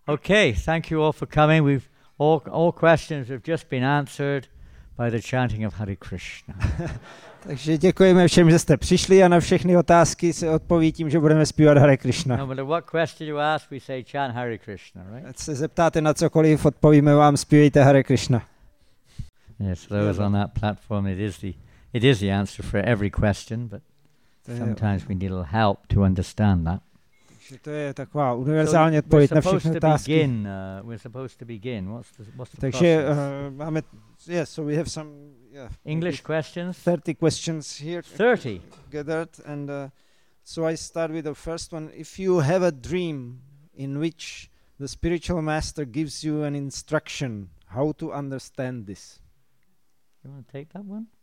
Okay, thank you all for coming. We've all questions have just been answered by the chanting of Hare Krishna. Takže děkujeme všem, že jste přišli a na všechny otázky se odpoví tím, že budeme zpívat Hare Krishna. No matter what question you ask, we say chant Hare Krishna, right? Ať se zeptáte na cokoliv, odpovíme vám, zpívejte Hare Krishna. Yes, those on that platform, it is the answer for every question, but sometimes we need a little help to understand that. Takže to je taková univerzální odpověď na všechny otázky. We're supposed to begin. What's the Takže máme, yes, so we have some English questions. 30 questions here 30 gathered, and so I start with the first one. If you have a dream in which the spiritual master gives you an instruction, how to understand this? You want to take that one?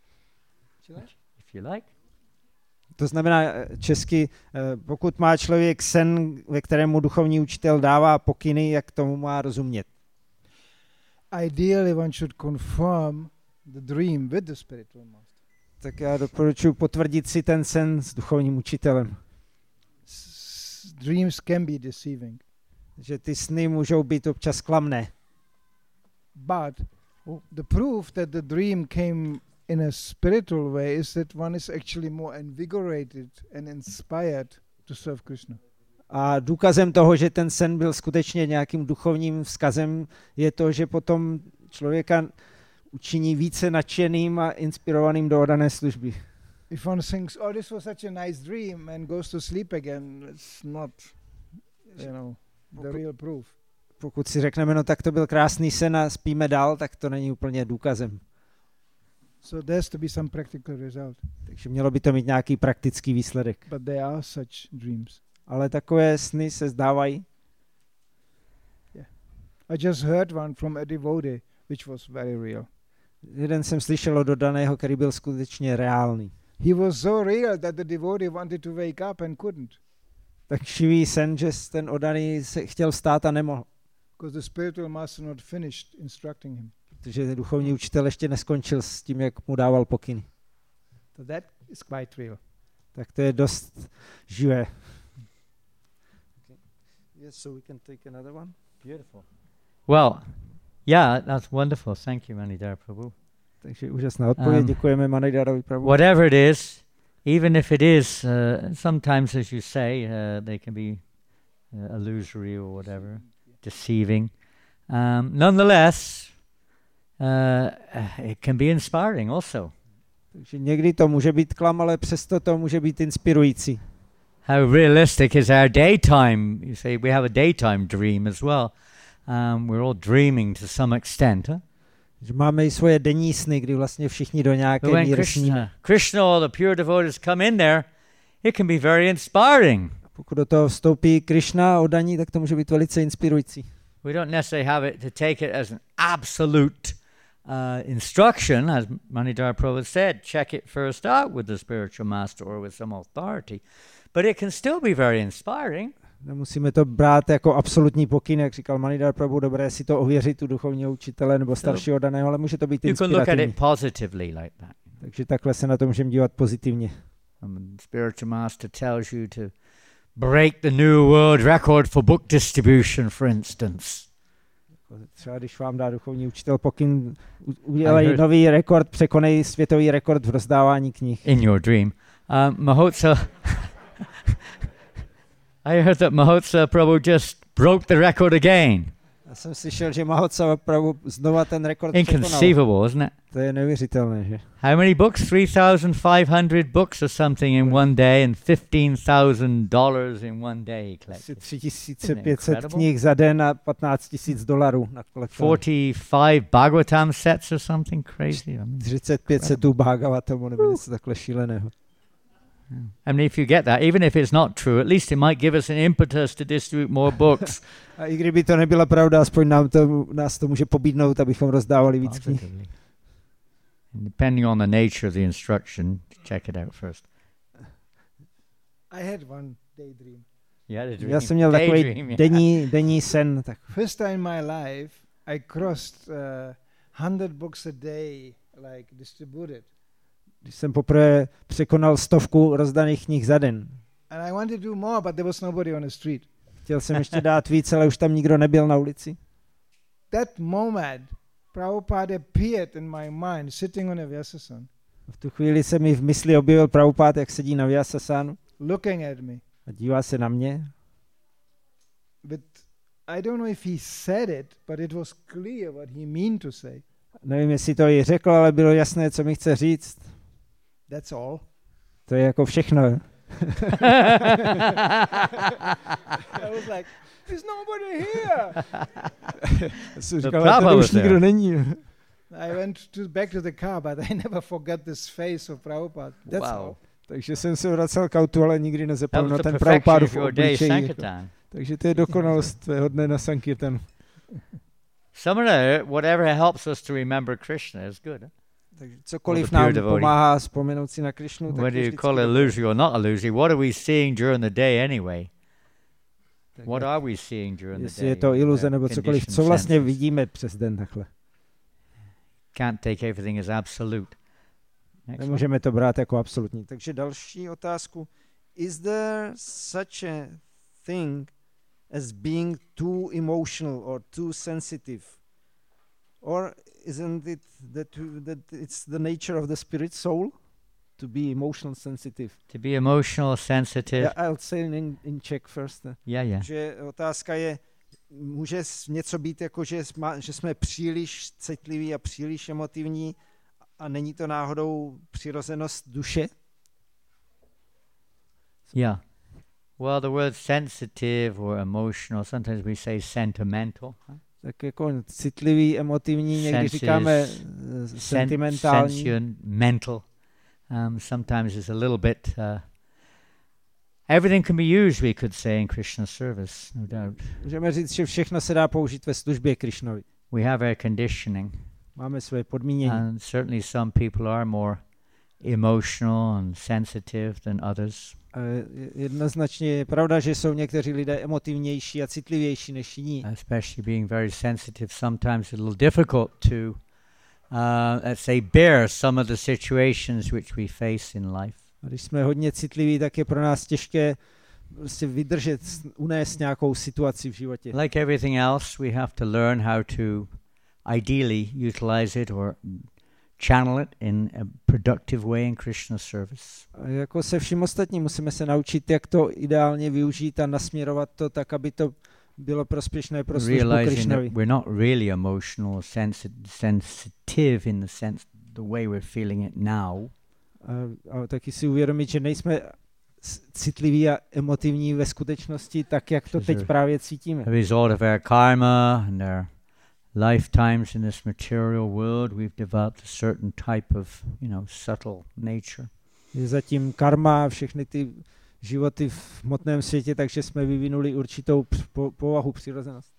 If you like. To znamená česky, pokud má člověk sen, ve kterém mu duchovní učitel dává pokyny, jak tomu má rozumět. Ideally one should confirm the dream with the spiritual master. Tak já doporučuji potvrdit si ten sen s duchovním učitelem. Dreams can be deceiving. Že ty sny můžou být občas klamné. But the proof that the dream came in a spiritual way is that one is actually more invigorated and inspired to serve Krishna. A důkazem toho, že ten sen byl skutečně nějakým duchovním vzkazem, je to, že potom člověka učiní více nadšeným a inspirovaným do oddané služby. If one thinks, oh, this was such a nice dream and goes to sleep again, it's not, the real proof. Pokud si řekneme, no tak to byl krásný sen a spíme dál, tak to není úplně důkazem. So there has to be some practical result. Takže mělo by to mít nějaký praktický výsledek. But there are such dreams. Ale takové sny se zdávají. Yeah. I just heard one from a devotee, which was very real. Jeden jsem slyšel od oddaného, který byl skutečně reálný. He was so real that the devotee wanted to wake up and couldn't. Tak živý sen, že ten oddaný se chtěl vstát a nemohl. Because the spiritual master not finished instructing him. Protože duchovní učitel ještě neskončil s tím, jak mu dával pokyny. So that is quite real. Tak to je dost živé. Okay. Yes, so we can take another one. Beautiful. Well, yeah, that's wonderful. Thank you, Manidhara Prabhu. Takže úžasná odpověď. Děkujeme Manidharovi Prabhu. Whatever it is, even if it is, sometimes, as you say, they can be illusory or whatever, deceiving. Nonetheless, it can be inspiring also. Takže někdy to může být klam, ale přesto to může být inspirující. How realistic is our daytime? You say we have a daytime dream as well. We're all dreaming to some extent. Huh? Že máme i svoje denní sny, kdy vlastně všichni do nějaké míry sníme. Krishna, all the pure devotees come in there, it can be very inspiring. Pokud do toho vstoupí Krishna oddaní, tak to může být velice inspirující. We don't necessarily have it to take it as an absolute instruction, as Manidhara Prabhu said, check it first out with the spiritual master or with some authority. But it can still be very inspiring. Nemusíme to brát jako absolutní pokyn, jak říkal Manidhara Prabhu, dobré si to ověřit u duchovního učitele nebo staršího oddaného, ale může to být inspirativní. You can look at it positively like that. Takže takhle se na to můžeme dívat pozitivně. The spiritual master tells you to break the new world record for book distribution, for instance. Třeba když vám dá duchovní učitel pokyn, udělej nový rekord, překonej světový rekord v rozdávání knih. In your dream. Mahotsa, I heard that Mahotsa Prabhu just broke the record again. Já jsem slyšel, že Mahotsa Prabhu znova ten rekord překonal. Inconceivable, isn't it? To je neuvěřitelné, že? How many books? 3,500 books or something in one day and $15,000 in one day he collected. 3,500 knih za den a $15,000 na kolektoru. 45 Bhagavatam sets or something crazy. 45 setů Bhagavatamu nebo něco takhle šíleného. I mean, if you get that, even if it's not true, at least it might give us an impetus to distribute more books. A i kdyby to nebyla pravda, aspoň nás to může pobídnout, abychom rozdávali víc knih. Depending on the nature of the instruction, check it out first. I had one daydream. Já jsem měl takový denní sen. Tak. First time in my life, I crossed 100 books a day, like distributed. Když jsem poprvé překonal 100 rozdaných knih za den. And I wanted to do more, but there was nobody on the street. chtěl jsem ještě dát víc, ale už tam nikdo nebyl na ulici. That moment, Prabhupada appeared in my mind, sitting on a Vyasasana, V tu chvíli se mi v mysli objevil Prabhupád, jak sedí na Vyasasanu looking at me. a dívá se na mě. But I don't know if he said it, but it was clear what he meant to say. Nevím, jestli to i řekl, ale bylo jasné, co mi chce říct. That's all. To je jako všechno. I was like, there's nobody here. Jsem The říkal, Prabhupada tady už was there. nikdo není. I went back to the car, but I never forgot this face of Prabhupada. That's Wow. all. Takže jsem se vracel k autu, ale nikdy That nezapomněl was the ten perfection Prabhupádův of your day, obličej. Sankirtan. Takže to je dokonalost tvého dne na Sankirtanu. Somewhere, whatever helps us to remember Krishna is good. Takže cokoliv the pure nám devotee. pomáhá vzpomenout si na Krišnu, tak Whether je you vždycky call it dobré. illusory or not illusory, what are we seeing during the day anyway? Tak What jak- are we seeing during the Jestli day? je to iluze Our nebo cokoliv, co conditioned vlastně senses. vidíme přes den takhle. Can't take everything as absolute. Next one. Nemůžeme to brát jako absolutní. Takže další otázku. Is there such a thing as being too emotional or too sensitive? Or isn't it that it's the nature of the spirit soul to be emotional sensitive? To be emotional, sensitive. Yeah, I'll say in Czech first. Yeah. Že otázka je, může něco být jako, že jsme příliš citliví a příliš emotivní a není to náhodou přirozenost duše? Yeah. Well, the word sensitive or emotional, sometimes we say sentimental. Tak jako citlivý, emotivní, někdy Senses, říkáme sentimentální. Sentimental. Sometimes it's a little bit. Everything can be used, we could say, in Krishna's service, no doubt. Můžeme říct, že všechno se dá použít ve službě Krišnovi. We have our conditioning, Máme své podmínění. and certainly some people are more emotional and sensitive than others. A jednoznačně je pravda, že jsou někteří lidé emotivnější a citlivější než jiní. Especially being very sensitive, sometimes it's a little difficult to, let's say, bear some of the situations which we face in life. A když jsme hodně citliví, tak je pro nás těžké prostě vydržet, unést nějakou situaci v životě. Like everything else, we have to learn how to ideally utilize it or channel it in a productive way in Krishna's service. A jako se vším ostatním musíme se naučit, jak to ideálně využít a nasměrovat to tak, aby to bylo prospěšné pro službu Realizing Krišnovi. that we're not really emotional or sensitive in the sense the way we're feeling it now. A taky si uvědomit, že nejsme citliví a emotivní ve skutečnosti tak, jak to teď právě cítíme. A result of our karma and our lifetimes in this material world, we've developed a certain type of, subtle nature. Je zatím karma, všechny ty životy v hmotném světě, takže jsme vyvinuli určitou povahu, přirozenost.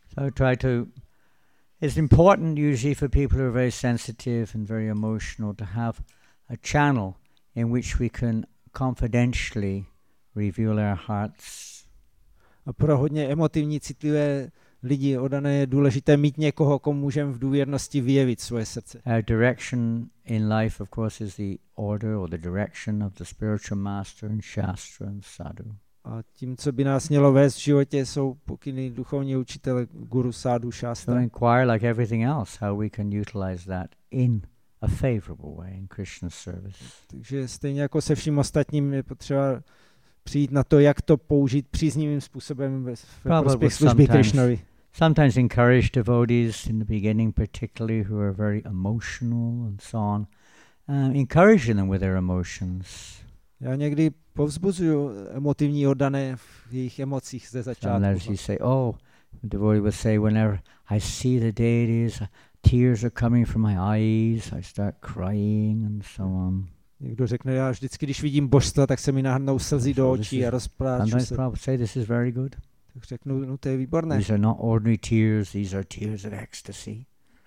It's important usually for people who are very sensitive and very emotional to have a channel in which we can confidentially reveal our hearts. A pro hodně emotivní, citlivé lidi odané je důležité mít někoho, komu můžeme v důvěrnosti vyjevit svoje srdce. Our direction in life, of course, is the order or the direction of the spiritual master and Shastra and Sadhu. A tím, co by nás mělo vést v životě, jsou pokyny duchovní učitele, guru, sádu, So šástra. inquire, like everything else, how we can utilize that in a favorable way in Krishna's service. Takže stejně jako se vším ostatním je potřeba přijít na to, jak to použít příznivým způsobem ve prospěch služby Krišnovi. Sometimes encourage devotees in the beginning, particularly who are very emotional and so on, encouraging them with their emotions. Já někdy povzbuzuju emotivní oddané v jejich emocích ze začátku. Sometimes you say, the devotee will say, whenever I see the deities, tears are coming from my eyes, I start crying and so on. Někdo řekne, já vždycky, když vidím božstva, tak se mi nahrnou slzy do očí a rozpláču Sometimes se. Prabhupada say this is very good. Tak řeknu, no to je výborné. These are not ordinary tears, these are tears of ecstasy.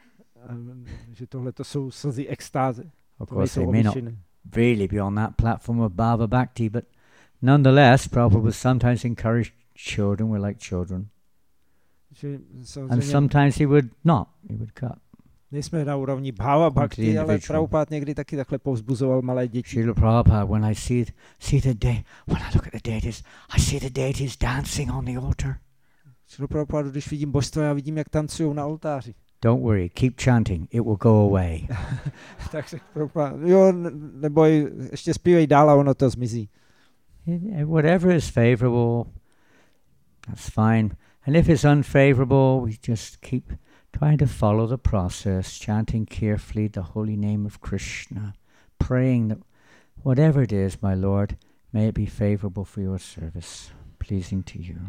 Že tohle to jsou slzy extáze. Of To course, they nejsou may not obyčejné. really be on that platform of Bhava Bhakti, but nonetheless, Prabhupada would sometimes encourage children, we're like children. Že And samozřejmě sometimes he would not, he would cut. nejsme na úrovni bhava bhakti, ale individual. Prabhupád někdy taky takhle povzbuzoval malé děti. Srila Prabhupada, when I look at the deities, I see the deities dancing on the altar. Šrila Prabhupáda, když vidím božstvo, já vidím, jak tancujou na oltáři. Don't worry, keep chanting, it will go away. Tak se Prabhupáda, jo, neboj, ještě zpívej dál a ono to zmizí. Whatever is favorable, that's fine. And if it's unfavorable, we just keep trying to follow the process, chanting carefully the holy name of Krishna, praying that whatever it is, my Lord, may it be favorable for your service, pleasing to you.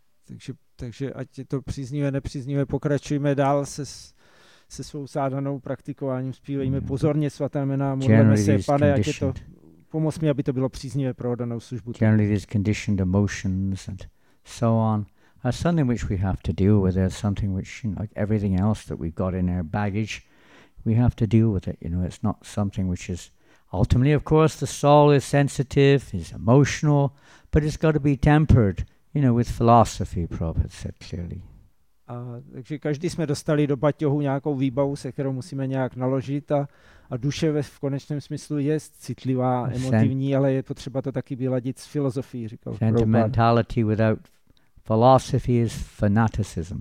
Takže ať je to příznivé, nepříznivé, pokračujeme dál se svou sádanou praktikováním, zpívejme pozorně svatá jména, modlíme se, Pane, ať je to, pomoz mi, aby to bylo příznivé pro danou službu. Generally these conditioned emotions and so on are something which we have to deal with. There's something which, like everything else that we've got in our baggage, we have to deal with it. It's not something which is ultimately, of course, the soul is sensitive, is emotional, but it's got to be tempered, with philosophy, Prabhupada said clearly. Takže každý jsme dostali do baťohu nějakou výbavu, se kterou musíme nějak naložit a duše v konečném smyslu je citlivá, emotivní, ale je potřeba to taky vyladit s filozofií, říkal Prabhupada. Sentimentality without philosophy is fanaticism.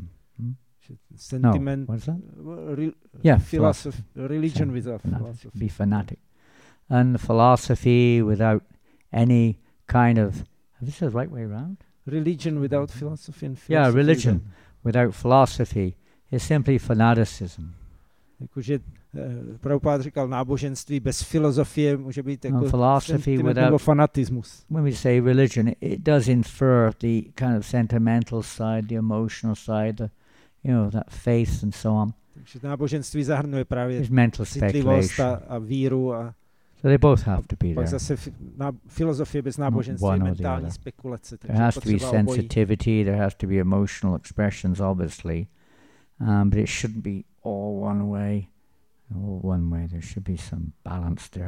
Sentiment, what is that? Philosophy, religion without philosophy. Be fanatic. And philosophy without any kind of, this is the right way around? Religion without philosophy and philosophy. Religion without philosophy is simply fanaticism. Jakože Prabhupada říkal, náboženství bez filozofie může být jako philosophy without fanatismus. When we say religion, it does infer the kind of sentimental side, the emotional side, that faith and so on. Takže náboženství zahrnuje právě mental citlivost a víru so they both have to be pak there. Zase filozofie bez náboženství je mentální spekulace. There has to be sensitivity, there has to be emotional expressions, obviously, but it shouldn't be all one way. There should be some balance there.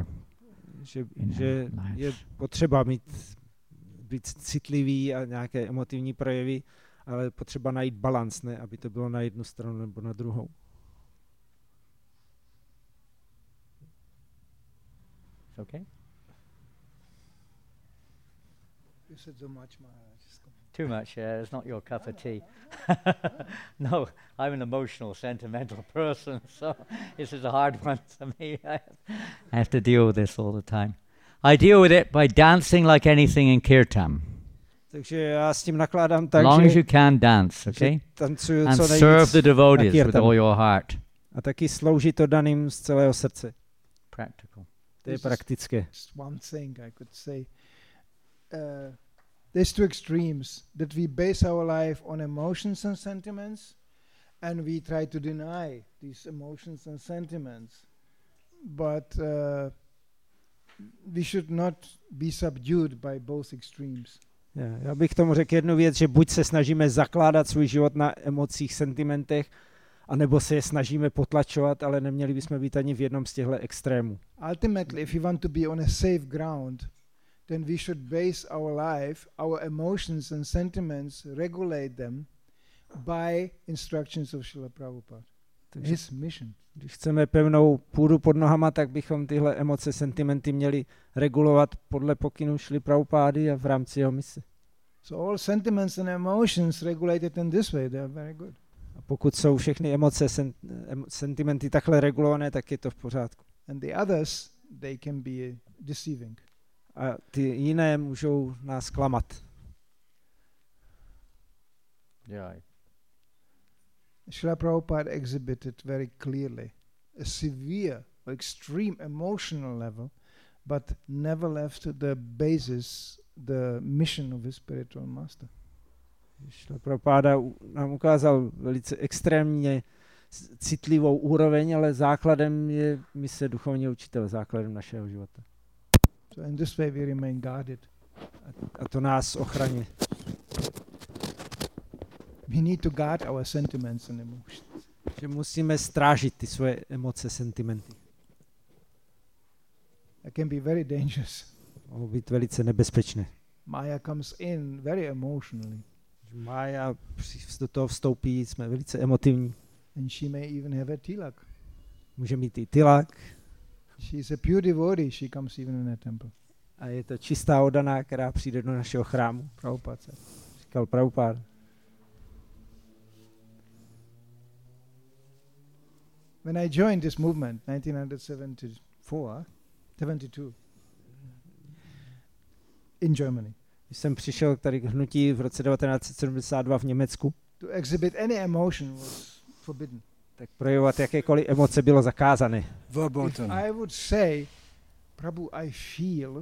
Že je potřeba být citlivý a nějaké emotivní projevy, ale potřeba najít balans, ne, aby to bylo na jednu stranu nebo na druhou. Okay. You said so much, Maharaj. Too much, yeah. It's not your cup of tea. No, I'm an emotional, sentimental person, so this is a hard one for me. I have to deal with this all the time. I deal with it by dancing like anything in kirtan. Takže já s tím nakládám tak, as long as you can dance, okay? And serve the devotees with all your heart. A taky sloužit to daným z celého srdce. Practical. To je praktické. Just one thing I could say. There's two extremes, that we base our life on emotions and sentiments, and we try to deny these emotions and sentiments. But we should not be subdued by both extremes. Já bych tomu řekl jednu věc, že buď se snažíme zakládat svůj život na emocích, sentimentech, anebo se je snažíme potlačovat, ale neměli bychom být ani v jednom z těchto extrémů. Ultimately, if we want to be on a safe ground, then we should base our life, our emotions and sentiments, regulate them by instructions of Srila Prabhupada. His mission. Když chceme pevnou půdu pod nohama, tak bychom tyhle emoce, sentimenty měli regulovat podle pokynů Šrily Prabhupády a v rámci jeho mise. So all sentiments and emotions regulated in this way, they are very good. A pokud jsou všechny emoce, sentimenty takhle regulované, tak je to v pořádku. And the others, they can be deceiving. A ty jiné můžou nás klamat. Yeah. Srila Prabhupada exhibited very clearly a severe or extreme emotional level, but never left the basis, the mission of his spiritual master. Srila Prabhupada nám ukázal velice extrémně citlivou úroveň, ale základem je mise duchovního učitele, základem našeho života. So in this way we remain guarded. A to nás ochraňuje. We need to guard our sentiments and emotions. Že musíme strážit ty svoje emoce, sentimenty. It can be very dangerous. Mohou být velice nebezpečné. Maya comes in very emotionally. Maya do toho vstoupí, jsme velice emotivní. And she may even have a tilak. Může mít i tilak. She is a pure devotee, she comes even in a temple. A je to čistá oddaná, která přijde do našeho chrámu. Prabhupada. Říkal Prabhupada. When I joined this movement, 1972, in Germany, Když jsem přišel tady k hnutí v roce 1972 v Německu, to exhibit any emotion was forbidden. tak projevovat jakékoliv emoce bylo zakázané. If I would say, Prabhu, I feel,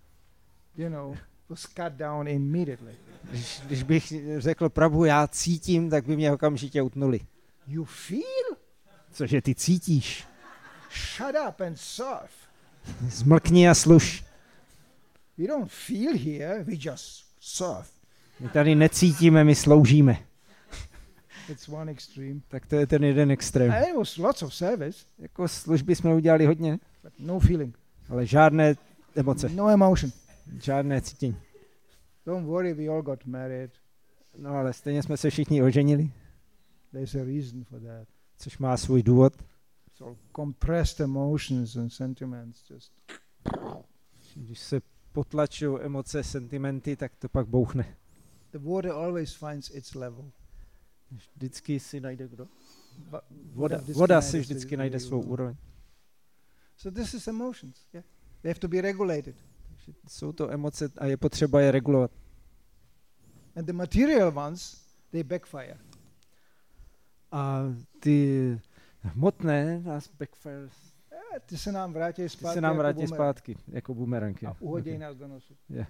was cut down immediately. Když bych řekl Prabhu, já cítím, tak by mě okamžitě utnuli. You feel? Cože ty cítíš? Shut up and serve. Zmlkni a sluš. We don't feel here, we just serve. My tady necítíme, my sloužíme. It's one extreme. Tak to je ten jeden extrém. And it was lots of service, Jako služby jsme udělali hodně, but no feeling, ale žádné emoce, no emotion. žádné cítění. Don't worry, we all got married. No ale stejně jsme se všichni oženili, There's a reason for that. což má svůj důvod. It's all compressed emotions and sentiments. Just Když se potlačují emoce, sentimenty, tak to pak bouchne. the water always finds its level. Vždycky si najde kdo? But Voda si vždycky najde svou úroveň. So this is emotions. Yeah, they have to be regulated. Jsou to emoce a je potřeba je regulovat. And the material ones, they backfire. A ty hmotné nás backfire, Ty se nám vrátí ty zpátky. se nám jako vrátí bumerang. zpátky, jako bumerang. A uhodí nás do nosu. Yeah.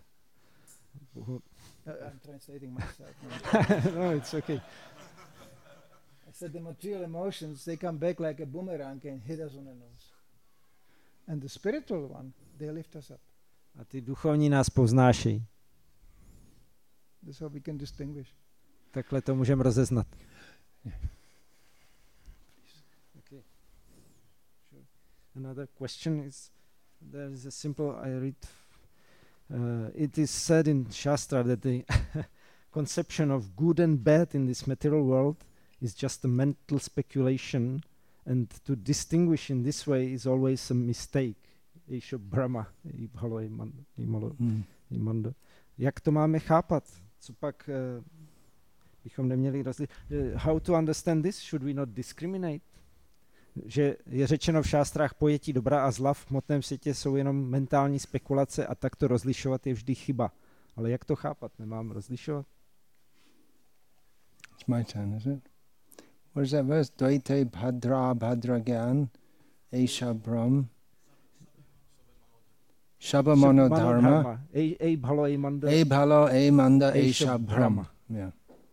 I'm translating myself. No, it's okay. I said the material emotions, they come back like a boomerang and hit us on the nose. And the spiritual one, they lift us up. A ty duchovní nás povznášejí. That's how we can distinguish. Takhle to můžeme rozeznat. Okay. Sure. Another question is, there is a simple, I read, it is said in Shastra that the conception of good and bad in this material world is just a mental speculation, and to distinguish in this way is always a mistake. Isha Brahma, Imando. Jak to máme chápat? Co pak bychom neměli rozlišit? How to understand this? Should we not discriminate? Že je řečeno v šástrách, pojetí dobra a zla v hmotném světě jsou jenom mentální spekulace a tak to rozlišovat je vždy chyba. Ale jak to chápat? Nemám rozlišovat? It's my turn, is it? What is that verse? Dvaite bhadra bhadra gyan Esha Brahm Shabamano dharma Ei bhalo ei manda. E bhalo e manda Esha Esha Brahma. Brahm. Yeah.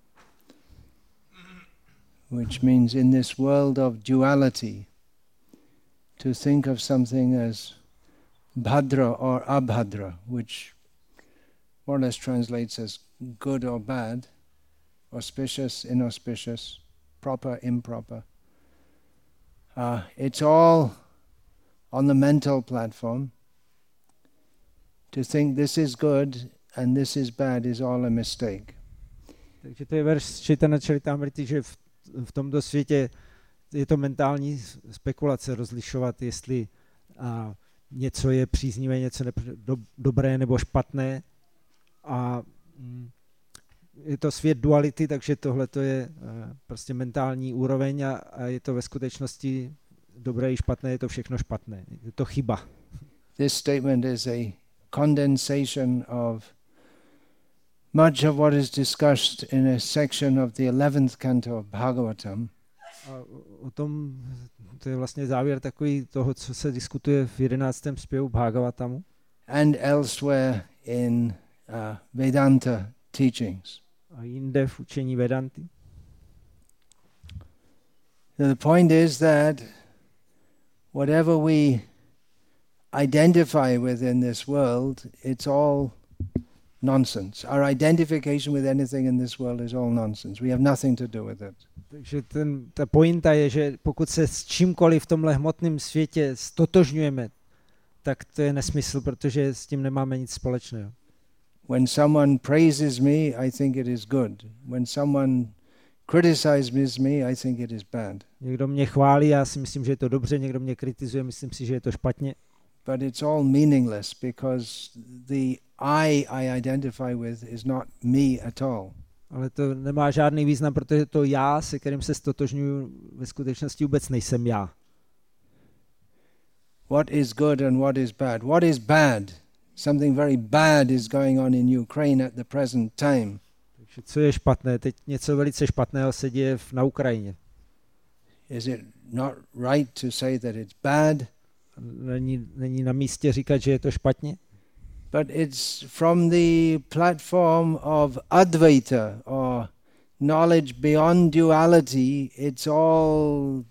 Which means in this world of duality, to think of something as bhadra or abhadra, which more or less translates as good or bad, auspicious, inauspicious, proper, improper. It's all on the mental platform. To think this is good and this is bad is all a mistake. Takže to je verš Chaitanya Charitamrity, že v tomto světě je to mentální spekulace rozlišovat, jestli něco je příznivé, něco dobré nebo špatné. A je to svět duality, takže tohle to je prostě mentální úroveň a je to ve skutečnosti dobré i špatné, je to všechno špatné. Je to chyba. This statement is a condensation of much of what is discussed in a section of the 11th canto of Bhagavatam. A o tom, to je vlastně závěr takový toho, co se diskutuje v 11. zpěvu Bhagavatamu. And elsewhere in Vedanta teachings. A jinde v učení Vedanty. The point is that whatever we identify with in this world, it's all nonsense. Our identification with anything in this world is all nonsense. We have nothing to do with it. Takže ta pointa je, že pokud se s čímkoliv v tomhle hmotném světě stotožňujeme, tak to je nesmysl, protože s tím nemáme nic společného. When someone praises me, I think it is good. When someone criticizes me, I think it is bad. Někdo mě chválí, já si myslím, že je to dobře, někdo mě kritizuje, myslím si, že je to špatně. But it's all meaningless because the I identify with is not me at all. Ale to nemá žádný význam, protože to já, se kterým se stotožňuji, ve skutečnosti vůbec nejsem já. what is good and what is bad. What is bad? Something very bad is going on in Ukraine at the present time. Takže co je špatné? Teď něco velice špatného se děje na Ukrajině. Is it not right to say that it's bad? Není na místě říkat, že je to špatně? But it's from the platform of Advaita or knowledge beyond duality, it's all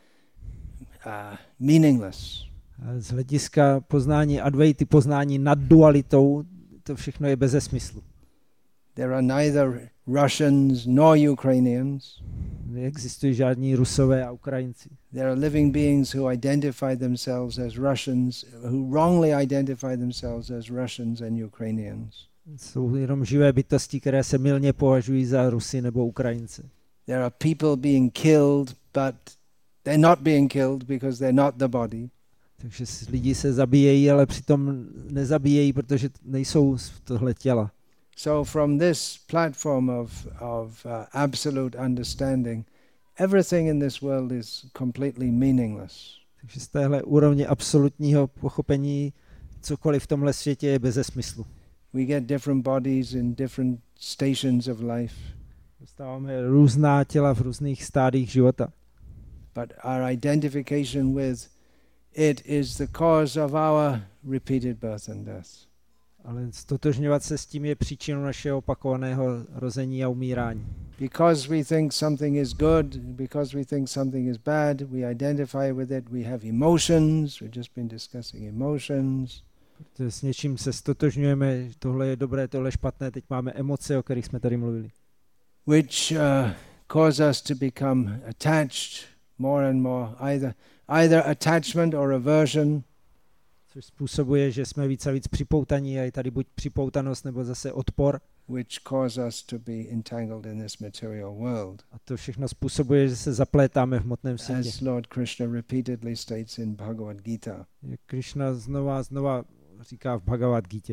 meaningless. Z hlediska poznání Advaity, poznání nad dualitou, to všechno je beze smyslu. There are neither Russians nor Ukrainians. Neexistují žádní Rusové a Ukrajinci. There are living beings who identify themselves as Russians, who wrongly identify themselves as Russians and Ukrainians. Jsou jenom živé bytosti, které se mylně považují za Rusy nebo Ukrajince. There are people being killed, but they're not being killed because they're not the body. Takže lidi se zabíjejí, ale přitom nezabíjejí, protože nejsou z tohle těla. So from this platform of absolute understanding, everything in this world is completely meaningless. Takže z téhle úrovně absolutního pochopení cokoliv v tomhle světě je beze smyslu. We get different bodies in different stations of life. Dostáváme různá těla v různých stádiích života. But our identification with it is the cause of our repeated birth and death. Ale stotožňovat se s tím je příčinou našeho opakovaného rození a umírání. Because we think something is good, because we think something is bad, we identify with it, we have emotions, we've just been discussing emotions. Protože s něčím se stotožňujeme, tohle je dobré, tohle je špatné, teď máme emoce, o kterých jsme tady mluvili. Which cause us to become attached more and more, either attachment or aversion. Což způsobuje, že jsme víc a víc připoutaní a je tady buď připoutanost nebo zase odpor. Which cause us to be entangled in this material world. A to všechno způsobuje, že se zaplétáme v hmotném světě. As Lord Krishna repeatedly states in Bhagavad Gita. Jak Krishna znova říká v Bhagavad Gita.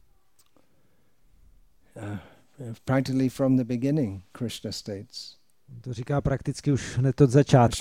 Practically from the beginning, Krishna states. To říká prakticky už hned od začátku.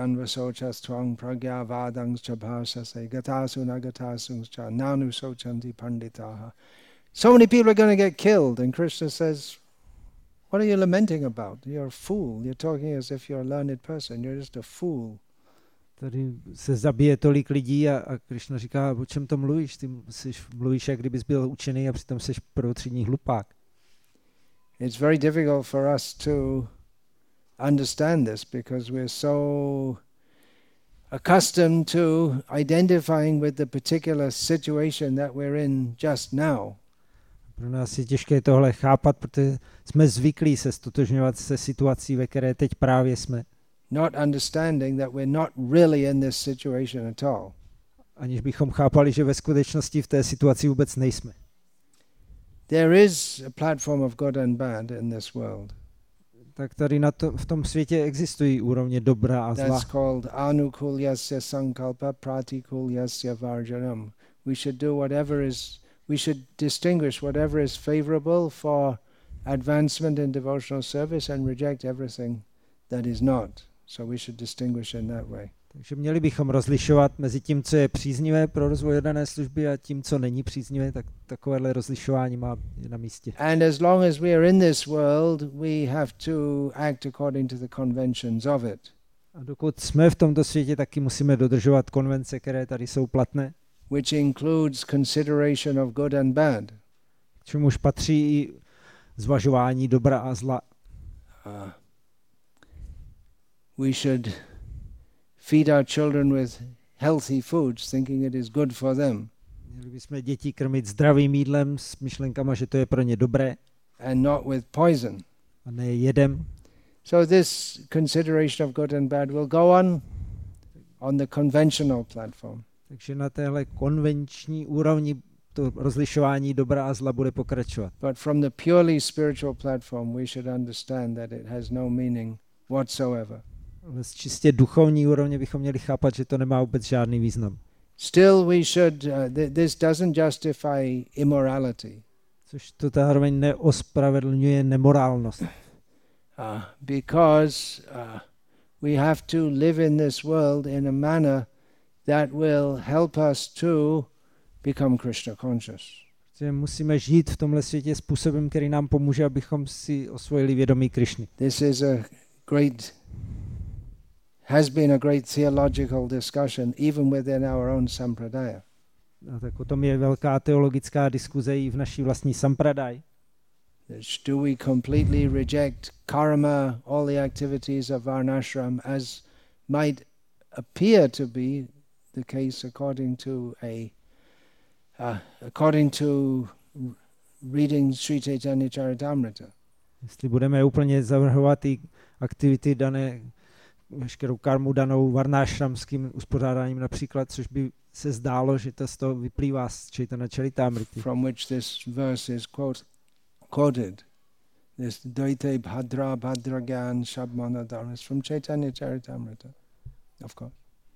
So many people are going to get killed, and Krishna says, what are you lamenting about? You're a fool. You're talking as if you're a learned person. You're just a fool. Tady se zabije tolik lidí a Krishna říká, o čem to mluvíš? Ty mluvíš, jak kdybys byl učený a přitom jsi prvotřídní hlupák. It's very difficult for us to understand this because we're so accustomed to identifying with the particular situation that we're in just now. Pro nás je těžké tohle chápat, protože jsme zvyklí se stotožňovat se situací, ve které teď právě jsme. Not understanding that we're not really in this situation at all. Aniž bychom chápali, že ve skutečnosti v té situaci vůbec nejsme. There is a platform of good and bad in this world. Tak tady v tom světě existují úrovně dobra a zla. That's called anukulyasya sankalpa pratikulyasya varjanam. We should distinguish whatever is favorable for advancement in devotional service and reject everything that is not. So we should distinguish in that way. Takže měli bychom rozlišovat mezi tím, co je příznivé pro rozvoj dané služby a tím, co není příznivé, tak takovéhle rozlišování je na místě. And as long as we are in this world, we have to act according to the conventions of it. A dokud jsme v tomto světě, taky musíme dodržovat konvence, které tady jsou platné. Which includes consideration of good and bad. K čemuž patří i zvažování dobra a zla. We should feed our children with healthy foods, thinking it is good for them. Měli bychom děti krmit zdravým jídlem s myšlenkama, že to je pro ně dobré. And not with poison. A ne jedem. So this consideration of good and bad will go on the conventional platform. Takže na téhle konvenční úrovni to rozlišování dobra a zla bude pokračovat. But from the purely spiritual platform we should understand that it has no meaning whatsoever. Ale z čistě duchovní úrovně bychom měli chápat, že to nemá vůbec žádný význam. Still we should, this doesn't justify immorality. Což to zároveň neospravedlňuje nemorálnost. Because we have to live in this world in a manner that will help us to become Krishna conscious. Že musíme žít v tomhle světě způsobem, který nám pomůže, abychom si osvojili vědomí Krišny. This is has been a great theological discussion even within our own sampradaya. A tak o tom je velká teologická diskuze i v naší vlastní sampradaj. Do we completely reject karma, all the activities of varnashram, as might appear to be the case according to reading Sri Chaitanya Charitamrita? Jestli budeme úplně zavrhovat ty aktivity dané, veškerou karmu danou varnášramským uspořádáním například, což by se zdálo, že to z toho vyplývá z Chaitanya Charitamrity. From which this verse is quoted. This Dvaite Bhadra Bhadra Gyan Shabmana Dharma is from Chaitanya Charitamrita, of course.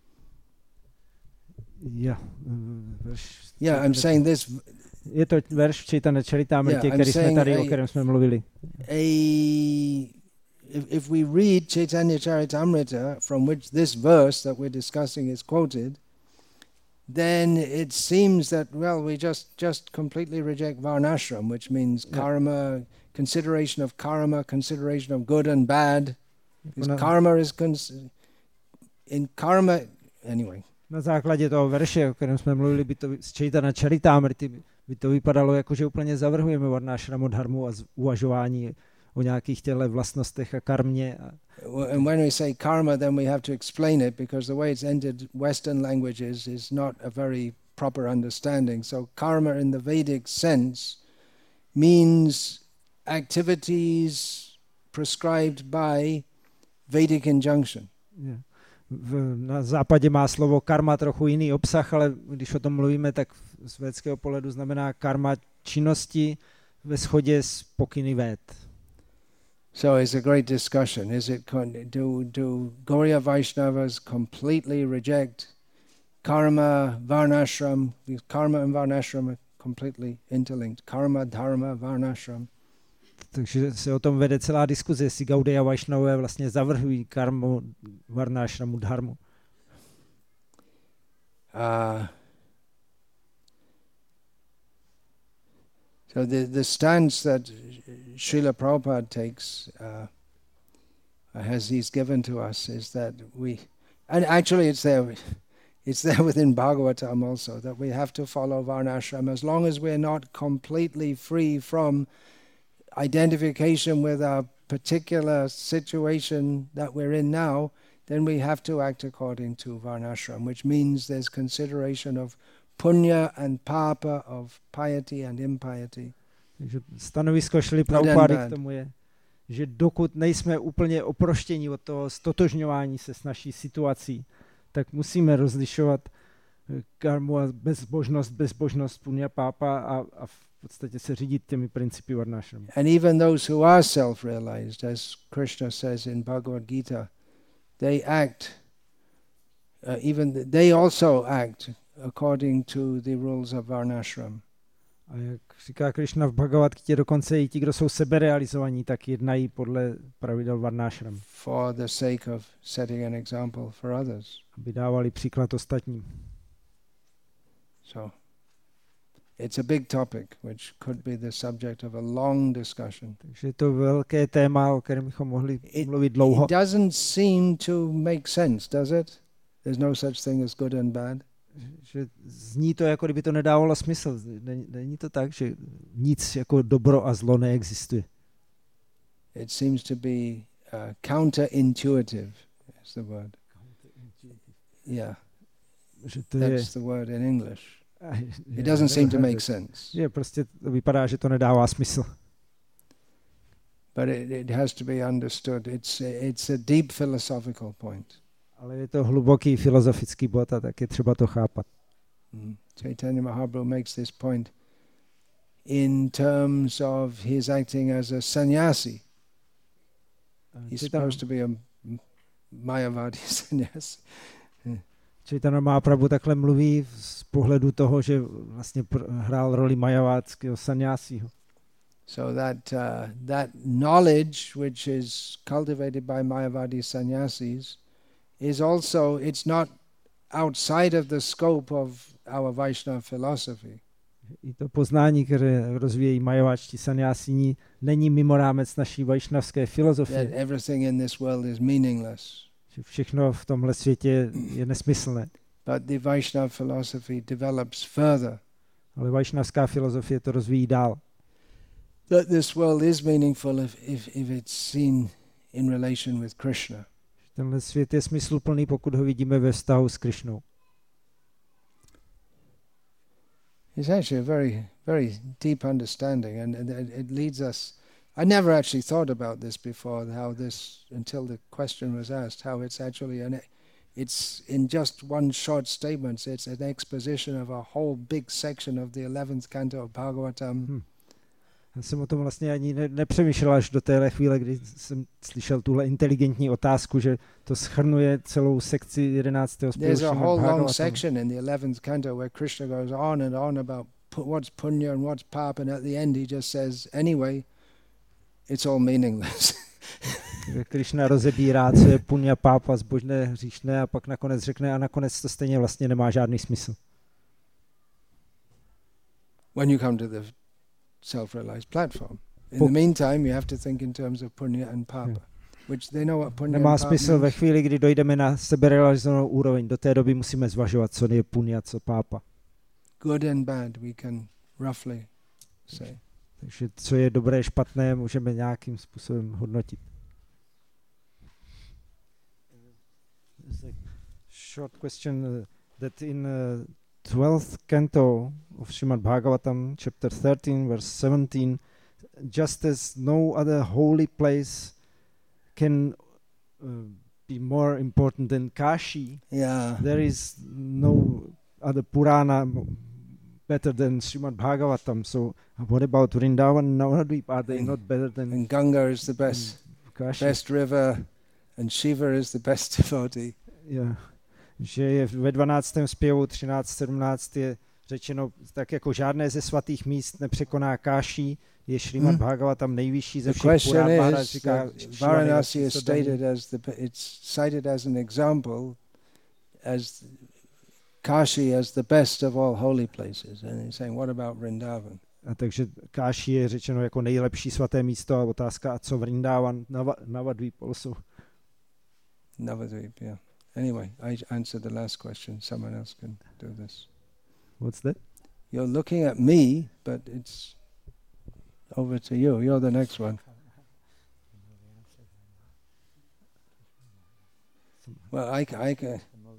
Yeah, I'm saying this. Je to verš v Chaitanya Charitamrita, který jsme tady, o kterém jsme mluvili. If we read Chaitanya Charitamrita, from which this verse that we're discussing is quoted, then it seems that, well, we just completely reject varnashram, which means karma, consideration of good and bad. Because karma is in karma anyway. Na základě toho verše, o kterém jsme mluvili, by to z Chaitanya Charitamrity by to vypadalo jako, že úplně zavrhujeme varnášramu dharmu a uvažování o nějakých těchto vlastnostech a karmě. And when we say karma, then we have to explain it, because the way it's entered Western languages is not a very proper understanding. So karma in the Vedic sense means activities prescribed by Vedic injunction. Yeah. Na západě má slovo karma trochu jiný obsah, ale když o tom mluvíme, tak z védského pohledu znamená karma činnosti ve shodě s pokyny Véd. So it's a great discussion. Do Gauriya Vaishnavas completely reject karma, varnashram? Because karma and varnashram are completely interlinked. Karma, dharma, varnashram. Takže se o tom vede celá diskuze, jestli Gaudiya Vaishnavové vlastně zavrhují karmu, varnášramu, dharmu. So the stance that Srila Prabhupada takes, as he's given to us, is that and actually it's there within Bhagavatam also, that we have to follow varnashram as long as we're not completely free from identification with a particular situation that we're in now, then we have to act according to varnashram, which means there's consideration of punya and papa, of piety and impiety. Takže stanovisko Šrily Prabhupády k tomu je, že dokud nejsme úplně oproštěni od toho stotožňování se s naší situací, tak musíme rozlišovat karmu a bezbožnost, punya, pápa a v podstatě se řídit těmi principy varnášramy. And even those who are self-realized, as Krishna says in Bhagavad Gita, they also act according to the rules of varnashram. A jak říká Krishna v Bhagavad Gita, dokonce i ti, kdo jsou seberealizovaní, tak jednají podle pravidel varnášram. For the sake of setting an example for others. Aby dávali příklad ostatním. So it's a big topic, which could be the subject of a long discussion. Takže je to velké téma, o kterém bychom mohli mluvit dlouho. It doesn't seem to make sense, does it? There's no such thing as good and bad. Že zní to, jako kdyby to nedávalo smysl. Není to tak, že nic jako dobro a zlo neexistuje. It seems to be counterintuitive, is the word. Yeah, that's the word in English. It doesn't seem to make sense. Je, prostě to vypadá, že to nedává smysl. But it has to be understood. It's a deep philosophical point. Ale je to hluboký filozofický bod a tak je třeba to chápat. Chaitanya Mahaprabhu makes this point in terms of his acting as a sannyasi. He's supposed to be a Mayavadi sannyasi. Chaitanya Mahaprabhu takhle mluví z pohledu toho, že vlastně hrál roli mayavádského sannyásího. So that knowledge which is cultivated by Mayavadi sannyasis is also, it's not outside of the scope of our Vaishnava philosophy. I to poznání, které rozvíjejí majováčtí sannyásini, není mimo rámec naší vajšnavské That filozofie. everything in this world is meaningless. Že všechno v tomhle světě je nesmyslné. But the Vaishnava philosophy develops further. Ale vajšnavská filozofie to rozvíjí dál. That this world is meaningful if it's seen in relation with Krishna. Tenhle svět je smysluplný, pokud ho vidíme ve vztahu s Krišnou. It's actually a very, very deep understanding, and it leads us. I never actually thought about this before, how this, until the question was asked, how it's actually it's in just one short statement. It's an exposition of a whole big section of the 11th canto of Bhagavatam. Já jsem o tom vlastně ani nepřemýšlel až do téhle chvíle, kdy jsem slyšel tuhle inteligentní otázku, že to shrnuje celou sekci 11. There's a Srimad whole long Bhagavatam. section in the 11th canto where Krishna goes on and on about what's punya and what's papa, and at the end he just says, anyway, it's all meaningless. Krishna rozebírá, co je punya, pápa, zbožné, hříšné, a pak nakonec řekne, a nakonec to stejně vlastně nemá žádný smysl. When you come to the self-realized platform. In the meantime, you have to think in terms of punya and papa, which they know what punya Nemá and papa smysl ve means. chvíli, kdy dojdeme na seberealizovanou úroveň. Do té doby musíme zvažovat, co je punya, co pápa. Good and bad, we can roughly say. Takže co je dobré, špatné, můžeme nějakým způsobem hodnotit. Short question that in 12th canto of Srimad Bhagavatam, chapter 13, verse 17, just as no other holy place can be more important than Kashi, Yeah. there is no other Purana better than Srimad Bhagavatam. So what about Vrindavan and Navadvip? Are they not better than And Ganga is the Kashi? best river, and Shiva is the best devotee. Yeah. Že je ve 12. zpěvu 13.17 je řečeno, tak jako žádné ze svatých míst nepřekoná Káší, je Srimad Bhagavatam nejvyšší ze The všech question Purán. Maharaj is říká, that Varanasi is stated as it's cited as an example, as Kashi as the best of all holy places, and he's saying, what about Vrindavan? A takže Káší je řečeno jako nejlepší svaté místo, a otázka, a co Vrindavan, Navadvip also. Navadvip, yeah. Anyway, I answered the last question. Someone else can do this. What's that? You're looking at me, but it's over to you. You're the next one. Well, I can Can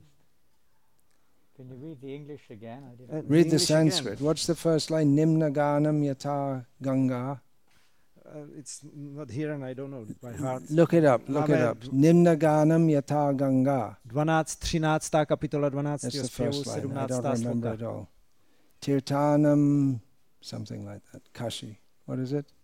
you read the English again? I didn't. read the English again. Sanskrit. What's the first line? Nimna ganam yata Ganga. It's not here and I don't know it by heart. Look it up. Look it Máme up. Nimna ganam yata Ganga. 13. kapitola 12. That's the zpěvu, first line. I 17. don't remember sloka. it all. Tirtanam, something like that. Kashi. What is it?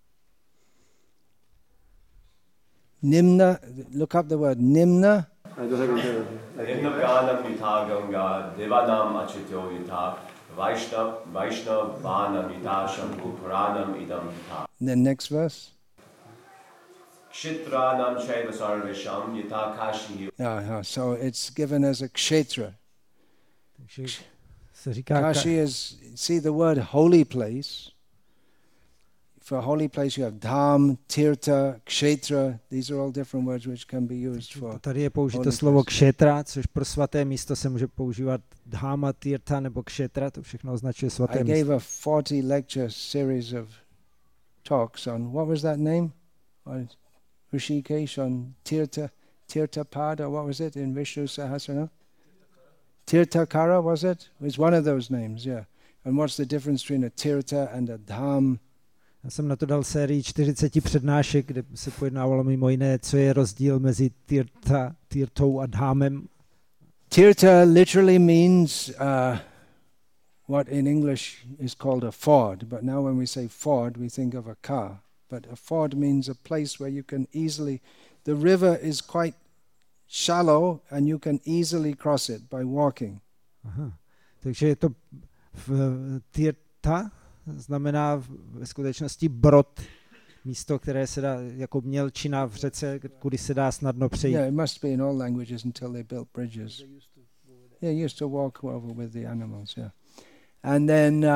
Nimna. Look up the word Nimna. Nimnaganam yutha Ganga, Devanam achityo yutha, Vaishnavanam yutha, Shambhu Puranam idam yutha. The next verse. Kshetranam shaiva sarvesham yutha kashi. Yeah, so it's given as a kshetra. Takže se říká, Kashi is, see the word holy place. For holy place you have dham, tirtha, kshetra. These are all different words which can be used for. tady je použito holy slovo places. kšetra, což pro svaté místo se může používat dháma, tirtha nebo kšetra, to všechno označuje svaté I místo. gave a 40 lecture series of talks on, what was that name? On Rishikesh, on Tirthapada, what was it in Vishnu Sahasrana? Tirthakara, was it? It was one of those names, yeah. And what's the difference between a tirtha and a dham? Já jsem na to dal sérii 40 přednášek, kde se pojednávalo mimo jiné, co je rozdíl mezi tirtou a dhámem. Tirtha literally means what in English is called a ford, but now when we say ford, we think of a car. But a ford means a place where you can easily, the river is quite shallow and you can easily cross it by walking. Aha. Takže je to tirta, znamená ve skutečnosti brod, místo, které se dá jako mělčina v řece, kudy se dá snadno přejít. Yeah, it must be in all languages until they built bridges. Yeah, he used to walk over with the animals, yeah. And then,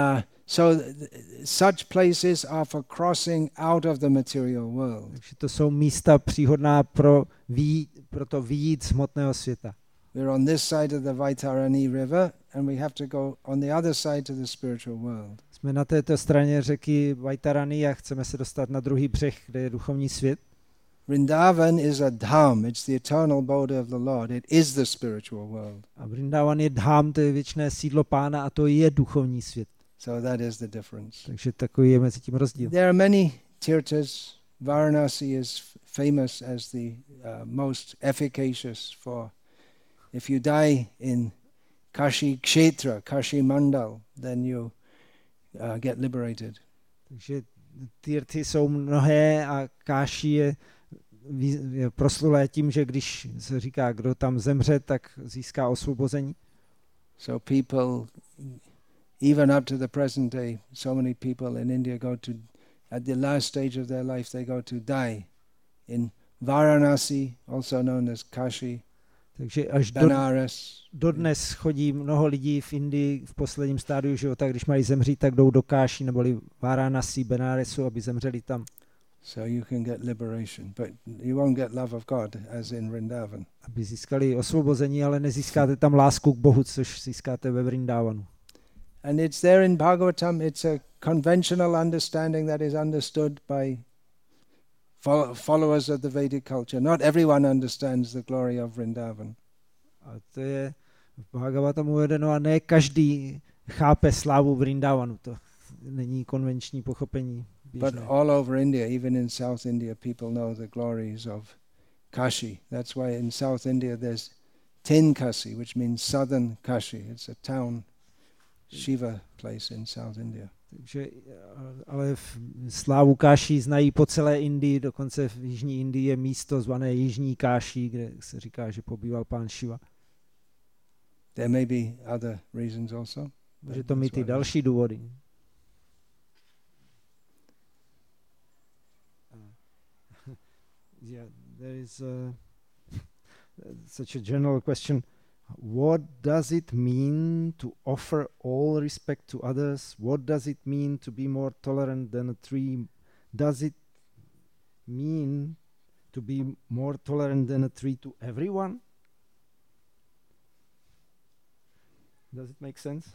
such places are for crossing out of the material world. Takže to jsou místa příhodná pro to vyjít z hmotného světa. We're on this side of the Vaitarani river, and we have to go on the other side to the spiritual world. Jsme na této straně řeky Vaitarani a chceme se dostat na druhý břeh, kde je duchovní svět. Vrindavan is a dham, it's the eternal abode of the Lord. It is the spiritual world. A Vrindavan je dham, to je věčné sídlo Pána a to je duchovní svět. So that is the difference. Takže takový je mezi tím rozdíl. There are many tirthas. Varanasi is famous as the most efficacious for, if you die in Kashi Kshetra, Kashi Mandal, then you get liberated. Takže tirthy jsou mnohé a Káši je proslulé tím, že když se říká, kdo tam zemře, tak získá osvobození. So people, even up to the present day, so many people in India go to, at the last stage of their life, they go to die in Varanasi, also known as Kashi, Takže až do dnes chodí mnoho lidí v Indii v posledním stádiu života, když mají zemřít, tak jdou do Káši neboli Varanasi, Benaresu, aby zemřeli tam. So you can get liberation, but you won't get love of God as in Vrindavan. Aby získali osvobození, ale nezískáte tam lásku k Bohu, což získáte ve Vrindavanu. And it's there in Bhagavatam, it's a conventional understanding that is understood by followers of the Vedic culture. Not everyone understands the glory of Vrindavan. A to je v Bhagavatamu uvedeno a ne každý chápe slávu Vrindavanu. To není konvenční pochopení. But all over India, even in South India, people know the glories of Kashi. That's why in South India there's Tenkasi, which means southern Kashi. It's a town, Shiva place in South India. Takže, ale slávu Káši znají po celé Indii, dokonce v jižní Indii je místo zvané Jižní Káši, kde se říká, že pobýval pán Shiva. There may be other reasons also. Může to mít i další důvody. Yeah, there is such a general question. What does it mean to offer all respect to others? What does it mean to be more tolerant than a tree? Does it mean to be more tolerant than a tree to everyone? Does it make sense?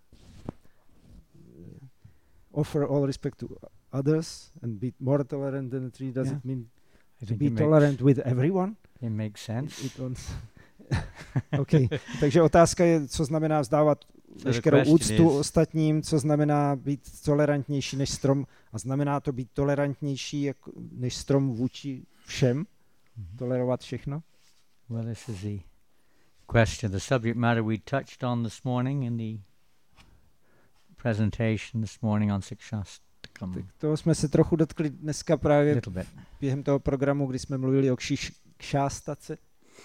Offer all respect to others and be more tolerant than a tree. Does it mean to be tolerant with everyone? It makes sense. Okay. Takže otázka je, co znamená vzdávat veškerou úctu ostatním, co znamená být tolerantnější než strom a znamená to být tolerantnější než strom vůči všem, tolerovat všechno? Well, this is the question, the subject matter we touched on this morning in the presentation this morning on Sikshastakam. Tak toho jsme se trochu dotkli dneska právě během toho programu, kdy jsme mluvili o kšástace.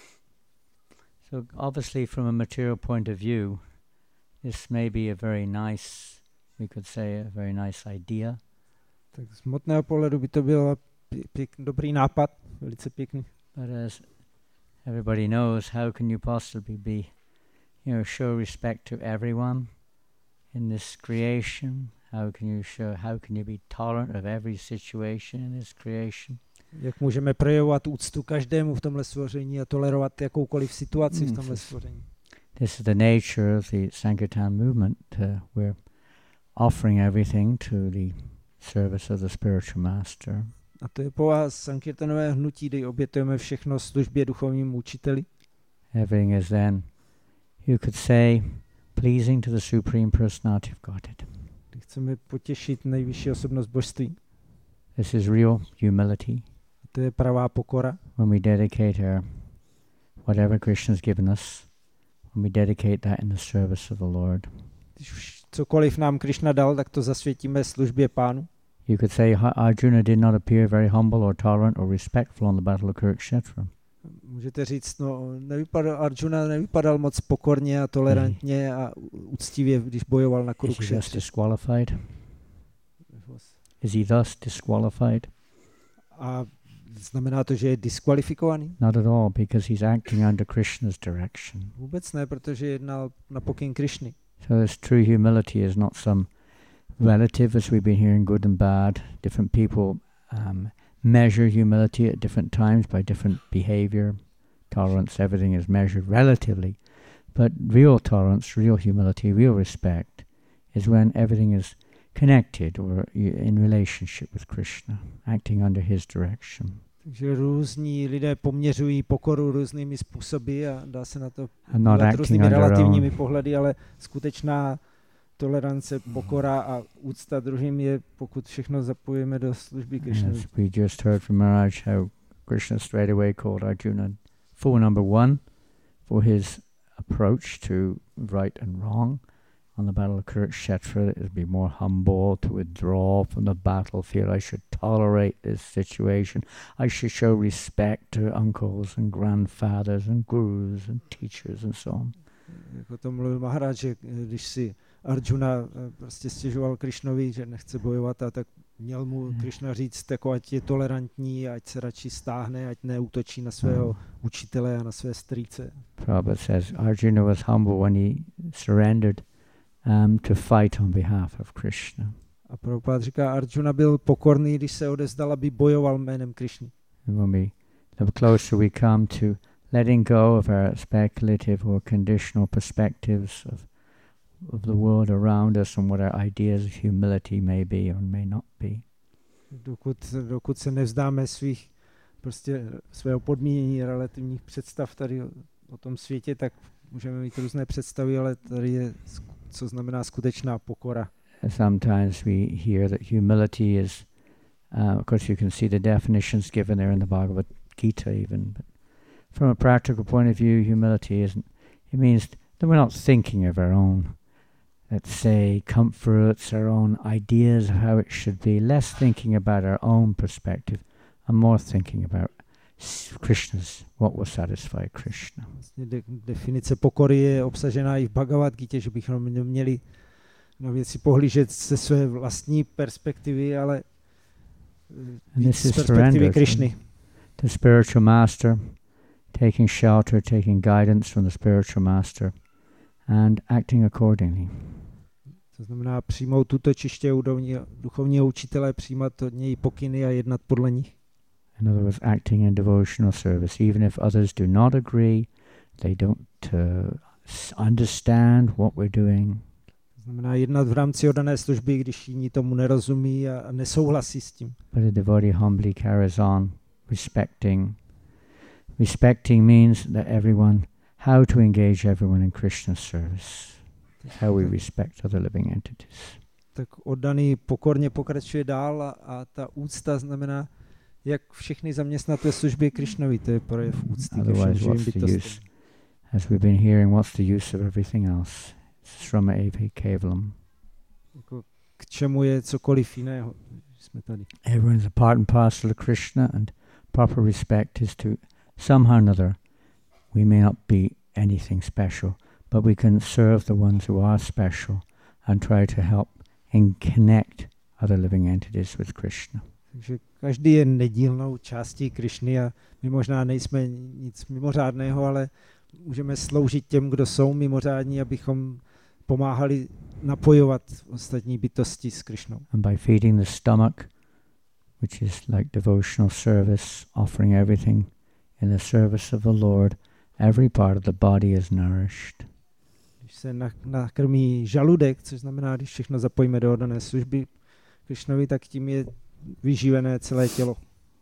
So obviously from a material point of view, this may be a very nice, we could say a very nice idea. Tak z hmotného pohledu by to byl dobrý nápad, velice pěkný. But as everybody knows, how can you possibly be, show respect to everyone in this creation? How can you be tolerant of every situation in this creation? Jak můžeme projevovat úctu každému v tomhle stvoření a tolerovat jakoukoliv situaci v tomhle stvoření? This is the nature of the Sankirtan movement. We're offering everything to the service of the spiritual master. A to je povaha Sankirtanové hnutí, kdy obětujeme všechno službě duchovnímu učiteli. Everything is then, you could say, pleasing to the Supreme Personality of Godhead. Chceme potěšit nejvyšší osobnost božství. This is real humility. To je pravá pokora. When we dedicate whatever Krishna has given us, when we dedicate that in the service of the Lord. Když cokoliv nám Krishna dal, tak to zasvětíme službě Pánu. You could say Arjuna did not appear very humble or tolerant or respectful on the battle of Kurukshetra. Můžete říct, Arjuna nevypadal moc pokorně a tolerantně a úctivě, když bojoval na Kurukšetře. Is he thus disqualified? A Znamená to, že je diskvalifikovaný? Not at all, because he's acting under Krishna's direction. Vůbec ne, protože jednal na pokyn Krishny. So this true humility is not some relative, as we've been hearing, good and bad. Different people measure humility at different times by different behavior. Tolerance, everything is measured relatively. But real tolerance, real humility, real respect is when everything is connected or in relationship with Krishna, acting under his direction. Takže různí lidé poměřují pokoru různými způsoby a dá se na to And not dívat acting různými under relativními own. pohledy, ale skutečná tolerance, pokora a úcta druhým je, pokud všechno zapojíme do služby Krishny. As we just heard from Maharaj, how Krishna straight away called Arjuna fool number one for his approach to right and wrong. On the battle of Kurukshetra, it would be more humble to withdraw from the battlefield. I should tolerate this situation. I should show respect to uncles and grandfathers and gurus and teachers and so on. Jako to mluvil Maharaj, že když si Arjuna prostě stěžoval Krishnovi, že nechce bojovat, a tak měl mu Krishna říct, jako ať je tolerantní, ať se radši stáhne, ať neútočí na svého učitele a na své strýce. Prabhupada says Arjuna was humble when he surrendered to fight on behalf of Krishna. A Prabhupada říká, Arjuna byl pokorný, když se odevzdal, aby bojoval jménem Krishny. And when the closer we come to letting go of our speculative or conditional perspectives of the world around us and what our ideas of humility may be or may not be. Dokud se nevzdáme svého podmínění relativních představ tady o tom světě, tak můžeme mít různé představy, ale tady je, co znamená skutečná pokora. Sometimes we hear that humility is, of course you can see the definitions given there in the Bhagavad Gita even, but from a practical point of view, humility it means that we're not thinking of our own, let's say, comforts, our own ideas of how it should be, less thinking about our own perspective and more thinking about Krishna's, what will satisfy Krishna. Definice pokory je obsažená i v Bhagavad Gita, že bychom měli na věci pohlížet ze své vlastní perspektivy, ale z perspektivy Krishny. The spiritual master, taking shelter, taking guidance from the spiritual master and acting accordingly. To znamená přijmout tuto čiště u duchovního učitele, přijímat od něj pokyny a jednat podle nich. In other words, acting in devotional service, even if others do not agree, they don't understand what we're doing. To znamená jednat v rámci oddané služby, když jiní tomu nerozumí a nesouhlasí s tím. But a devotee humbly carries on, respecting. Respecting means that how to engage everyone in Krishna's service, how we respect other living entities. Tak oddaný pokorně pokračuje dál a ta úcta znamená, jak všechny zaměstnat ve službě Krishnovi, to je projev úcty ke všem živým bytostem. As we've been hearing, what's the use of everything else? Shrama eva kevalam. K čemu je cokoliv jiného? Jsme tady. Everyone is a part and parcel of Krishna, and proper respect is to somehow or another. We may not be anything special, but we can serve the ones who are special and try to help and connect other living entities with Krishna. Takže každý je nedílnou částí Krishny a my možná nejsme nic mimořádného, ale můžeme sloužit těm, kdo jsou mimořádní, abychom pomáhali napojovat ostatní bytosti s Krishnou. And by feeding the stomach, which is like devotional service, offering everything in the service of the Lord, every part of the body is nourished. Když se nakrmí žaludek, což znamená, když všechno zapojíme do oddané služby Krishnovi, tak tím je vyživené celé tělo.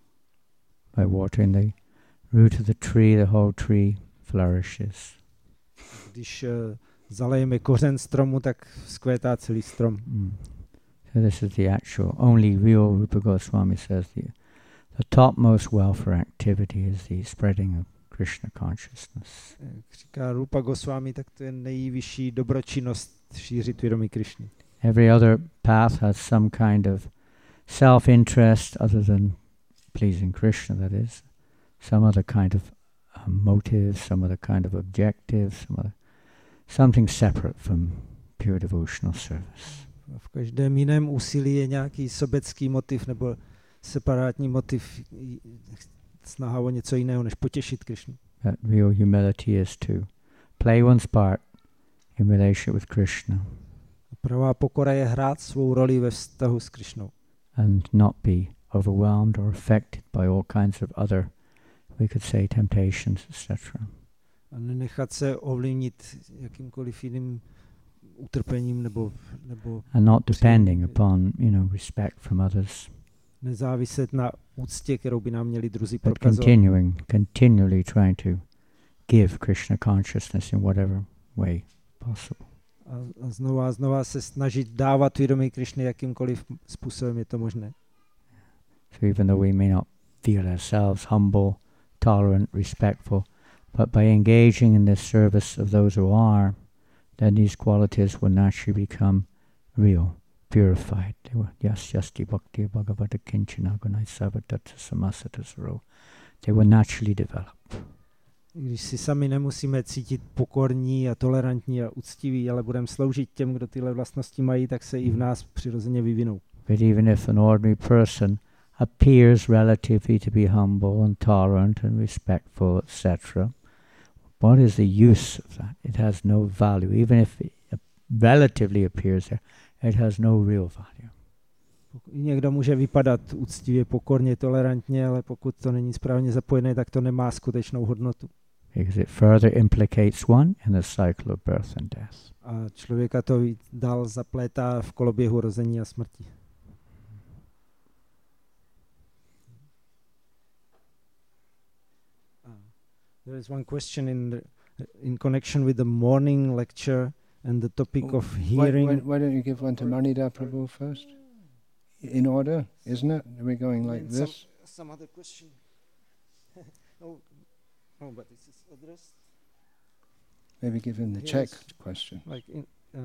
By watering the root of the whole tree flourishes. Když zalejeme kořen stromu, tak vzkvétá celý strom. So this is the actual, only real Rupa Goswami says the topmost welfare activity is the spreading of Krishna consciousness. Jak říká Rupa Goswami, tak to je nejvyšší dobročinnost šířit vědomí Krishny. Every other path has some kind of self-interest other than pleasing Krishna, that is. Some other kind of motive, some other kind of objective, something separate from pure devotional service. V každém jiném úsilí je nějaký sobecký motiv nebo separátní motiv, snaha o něco jiného, než potěšit Krišnu. That real humility is to play one's part in relation with Krishna Pravá pokora je hrát svou roli ve vztahu s Krišnou. and not be overwhelmed or affected by all kinds of other, we could say, temptations, etc. A nenechat se ovlivnit jakýmkoliv jiným utrpením nebo And not depending upon, respect from others, nezáviset na úctě, kterou by nám měli druzí but prokazovat. continually trying to give Krishna consciousness in whatever way possible. A znova se snažit dávat vědomí Krišny jakýmkoliv způsobem je to možné. So even though we may not feel ourselves humble, tolerant, respectful, but by engaging in this service of those who are, then these qualities will naturally become real, purified. They will yasyasti bhakti bhagavata kinchana gunai savatata samasata saro. They will naturally develop. Když si sami nemusíme cítit pokorní a tolerantní a uctiví, ale budeme sloužit těm, kdo tyhle vlastnosti mají, tak se i v nás přirozeně vyvinou. But even if an ordinary person appears relatively to be humble and tolerant and respectful, etc., what is the use of that? It has no value. Even if it relatively appears there, it has no real value. Někdo může vypadat úctivě, pokorně, tolerantně, ale pokud to není správně zapojené, tak to nemá skutečnou hodnotu. Because it further implicates one in the cycle of birth and death. A člověka to dál zaplétá v koloběhu rození a smrti. There is one question in connection with the morning lecture and the topic of hearing. Why don't you give one to Manida Prabhu first? In order, isn't it? Are we going like this? Some other question. No, but this is addressed. Maybe give him the Yes. Czech question. Like in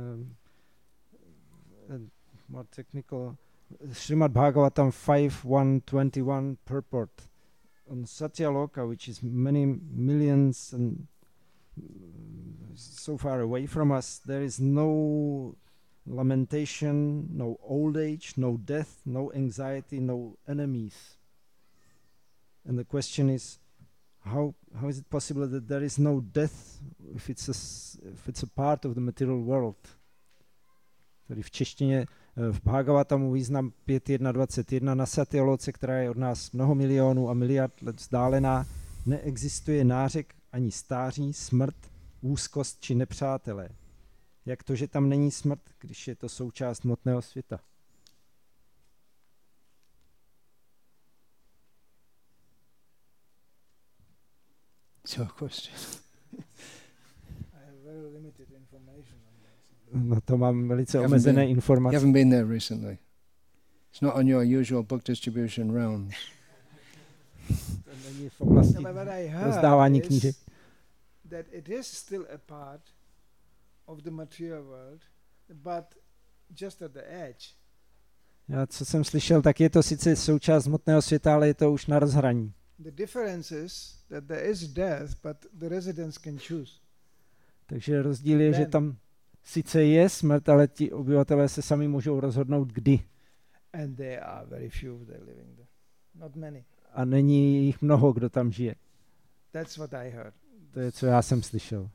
more technical. Srimad Bhagavatam 5.1.21 purport on Satyaloka, which is many millions and so far away from us. There is no lamentation, no old age, no death, no anxiety, no enemies. And the question is, how is it possible that there is no death if it's a part of the material world? Tady v češtině v Bhagavatamu význam 5.1.21 na Satyaloce, která je od nás mnoho milionů a miliard let vzdálená, neexistuje nářek ani stáří, smrt, úzkost či nepřátelé. Jak to, že tam není smrt, když je to součást hmotného světa? It's your question. I have very limited information on this. No to mám velice You omezené You informace. haven't been there recently. It's not on your usual book distribution rounds. To není v oblasti No, but what I rozdávání heard knížek. is that it is still a part of the material world, but just at the edge. Já, co jsem slyšel, tak je to sice součást hmotného světa, ale je to už na rozhraní. The difference is that there is death, but the residents can choose. Takže rozdíl je, že Then. tam sice je smrt, ale ti obyvatelé se sami můžou rozhodnout, kdy. And there are very few that are living there. Not many. A není jich mnoho, kdo tam žije. That's what I heard. To je, co já jsem slyšel.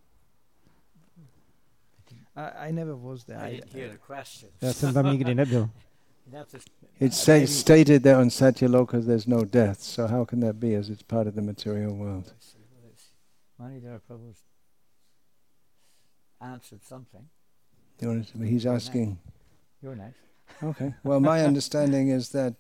I never was there. Já jsem tam nikdy nebyl. It's stated there on Satyaloka there's no death, so how can that be as it's part of the material world? Manidhara Prabhu answered something. He's asking. You're nice. Okay. Well, my understanding is that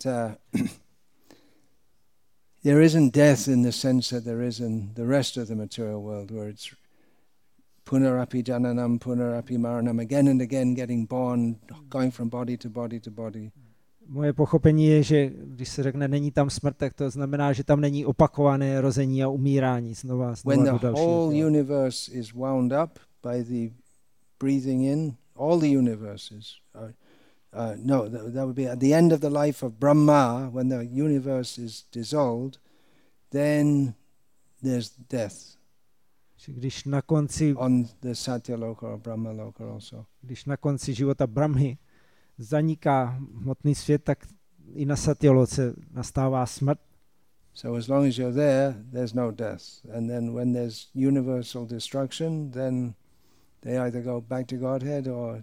there isn't death in the sense that there is in the rest of the material world, where it's punarapi jananam, punarapi maranam, again and again getting born, going from body to body to body. Moje pochopení je, že když se řekne není tam smrt, tak to znamená, že tam není opakované rození a umírání znova When do the dalšího whole těla. universe is wound up by the breathing in, all the universes are, that would be at the end of the life of Brahma, when the universe is dissolved, then there's death Když na konci, on the Satyaloka or Brahma Loka also. když na konci života Brahmy zaniká hmotný svět, tak i na Satyaloce nastává smrt. So as long as you're there, there's no death. And then when there's universal destruction, then they either go back to Godhead or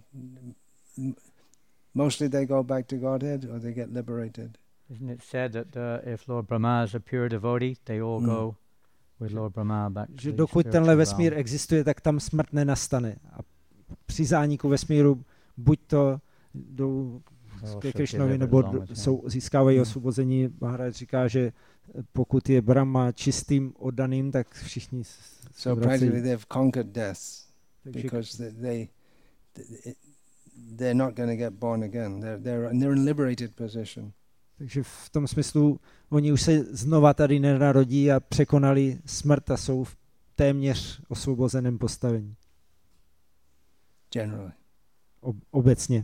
mostly they go back to Godhead or they get liberated. Isn't it said that if Lord Brahma is a pure devotee, they all go with Lord Brahma back to Že the dokud tenhle spiritual vesmír realm. existuje, tak tam smrt nenastane. A při zániku vesmíru buď to jdou ke Krišnovi, nebo získávají osvobození. Maharaj říká, že pokud je Brahma čistým oddaným, tak všichni So practically they've conquered death because they're not going to get born again. They're in a liberated position. Takže v tom smyslu oni už se znova tady nenarodí a překonali smrt a jsou v téměř osvobozeném postavení. Generally. Obecně.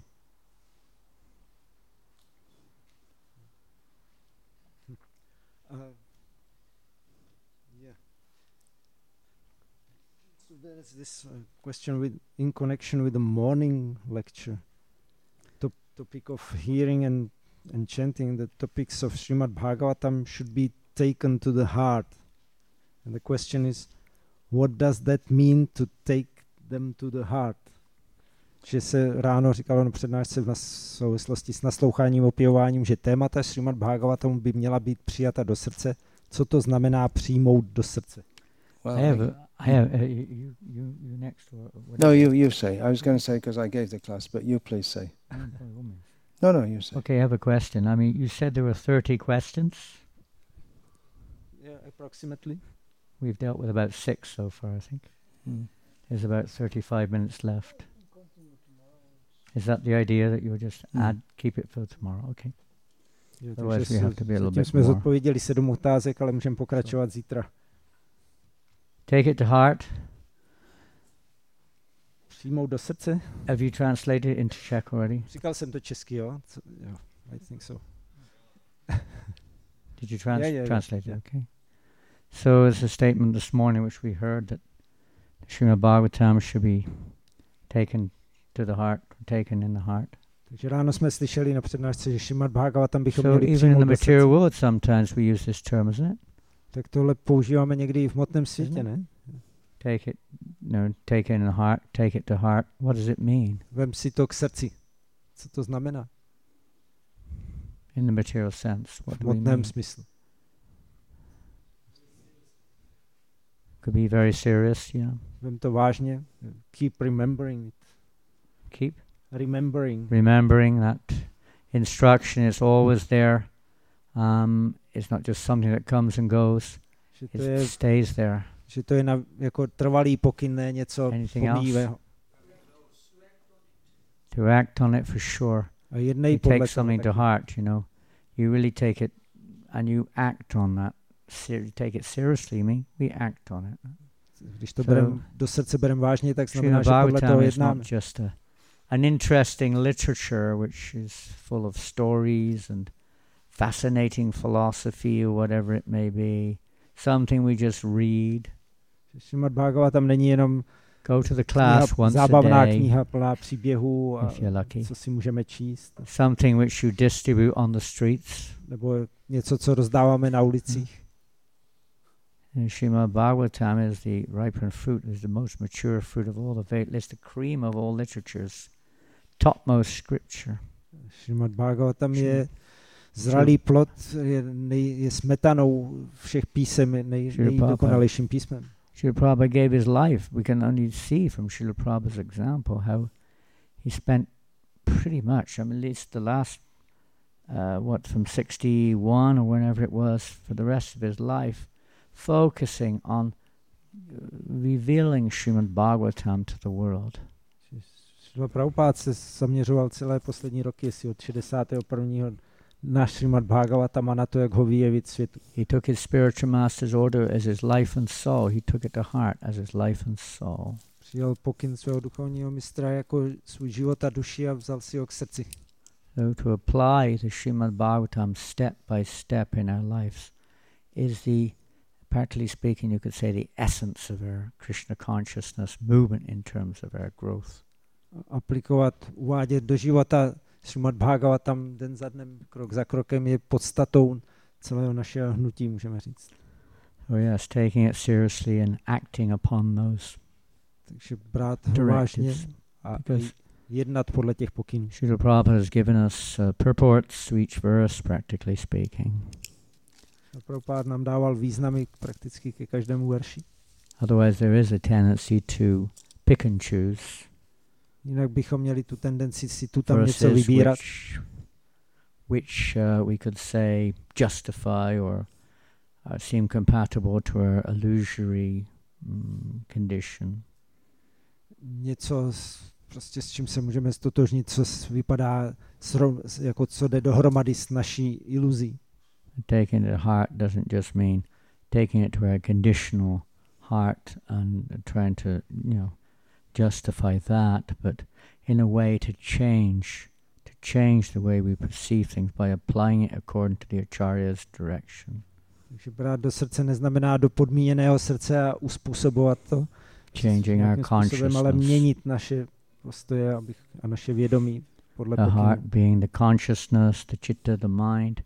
So there is this question in connection with the morning lecture. Topic of hearing and chanting, the topics of Srimad Bhagavatam should be taken to the heart. And the question is, what does that mean to take them to the heart? Že se ráno říkalo na přednášce v souvislosti s nasloucháním, opěvováním, že témata Srimad Bhagavatam by měla být přijata do srdce. Co to znamená přijmout do srdce? Well, you next. No, you say. I was going to say because I gave the class, but you please say. No, you say. Okay, I have a question. I mean, you said there were 30 questions. Yeah, approximately. We've dealt with about 6 so far, I think. There's about 35 minutes left. Is that the idea that you would just keep it for tomorrow? Okay. Otherwise we have to be a little bit jsme more. zodpověděli 7 otázek, ale můžeme pokračovat zítra. Take it to heart. Přijmout do srdce. Have you translated it into Czech already? Říkal jsem to česky, jo? Yeah, I think so. Did you Yeah. translate it? Okay. So it's a statement this morning which we heard that Srimad Bhagavatam should be taken to the heart, taken in the heart. Takže ráno jsme slyšeli na přednášce, že Srimad Bhagavatam bychom So měli even in přijmout the do srdce. material world sometimes we use this term, isn't it? Tak tohle používáme někdy i v hmotném světě, ne? Take it, take it in the heart, take it to heart. What does it mean? Vem si to k srdci. Co to znamená? In the material sense, what V do we hmotném mean? smyslu. Could be very serious, yeah. Vem to vážně. Keep remembering it. Keep Remembering that instruction is always there. It's not just something that comes and goes. It stays there. Že to je jako trvalý pokyn, ne něco pomíjivého. To act on it for sure. A jednej You podle take something to heart, you know. You really take it and you act on that. You take it seriously, we act on it. Když to do srdce bereme vážně, tak znamená, Srimad že podle toho Bhagavatam is jednáme. not just an interesting literature which is full of stories and fascinating philosophy or whatever it may be. Something we just read. Srimad Bhagavatam není jenom go to the class once zábavná a day, kniha plná příběhů a if you're lucky. co si můžeme číst. Something which you distribute on the streets. Nebo něco, co rozdáváme na ulicích. And Srimad Bhagavatam is the ripened fruit, is the most mature fruit of all the it's the cream of all literatures, topmost scripture. Srimad Bhagavatam je zralý plod, je smetanou všech písem, nejdokonalejším písmem. Srila Prabhupada gave his life. We can only see from Srila Prabhupada's example how he spent pretty much, I mean, at least the last, from 61 or whenever it was, for the rest of his life, focusing on revealing Srimad Bhagavatam to the world. Srila Prabhupada se zaměřoval celé poslední roky, jestli od 61. na Srimad Bhagavatam a na to, jak ho vyjevit světu. He took his spiritual master's order as his life and soul. He took it to heart as his life and soul. Přijal pokyn svého duchovního mistra jako svůj život a duši a vzal si ho k srdci. So to apply the Srimad Bhagavatam step by step in our lives is practically speaking, you could say the essence of our Krishna consciousness movement in terms of our growth. Aplikovat, uvádět do života Srimad Bhagavatam den za dnem, krok za krokem je podstatou celého našeho hnutí, můžeme říct. So yes, taking it seriously and acting upon those Takže brát ho vážně directives. a Because jednat podle těch pokynů. Srila Prabhupada has given us purports to each verse, practically speaking. Prabhupada nám dával významy prakticky ke každému verši. Otherwise, there is a tendency to pick and choose Jinak bychom měli tu tendenci si tu tam něco verses vybírat, which we could say justify or seem compatible to our illusory condition. něco prostě s čím se můžeme stotožnit, co vypadá jako co jde dohromady s naší iluzí. Taking it to heart doesn't just mean taking it to our conditional heart and trying to, justify that, but in a way to change the way we perceive things by applying it according to the Acharya's direction. Takže brát do srdce neznamená do podmíněného srdce a uspůsobovat to, Changing our způsobem, ale consciousness. měnit naše postoje a naše vědomí podle The heart pokynů. being the consciousness, the chitta, the mind,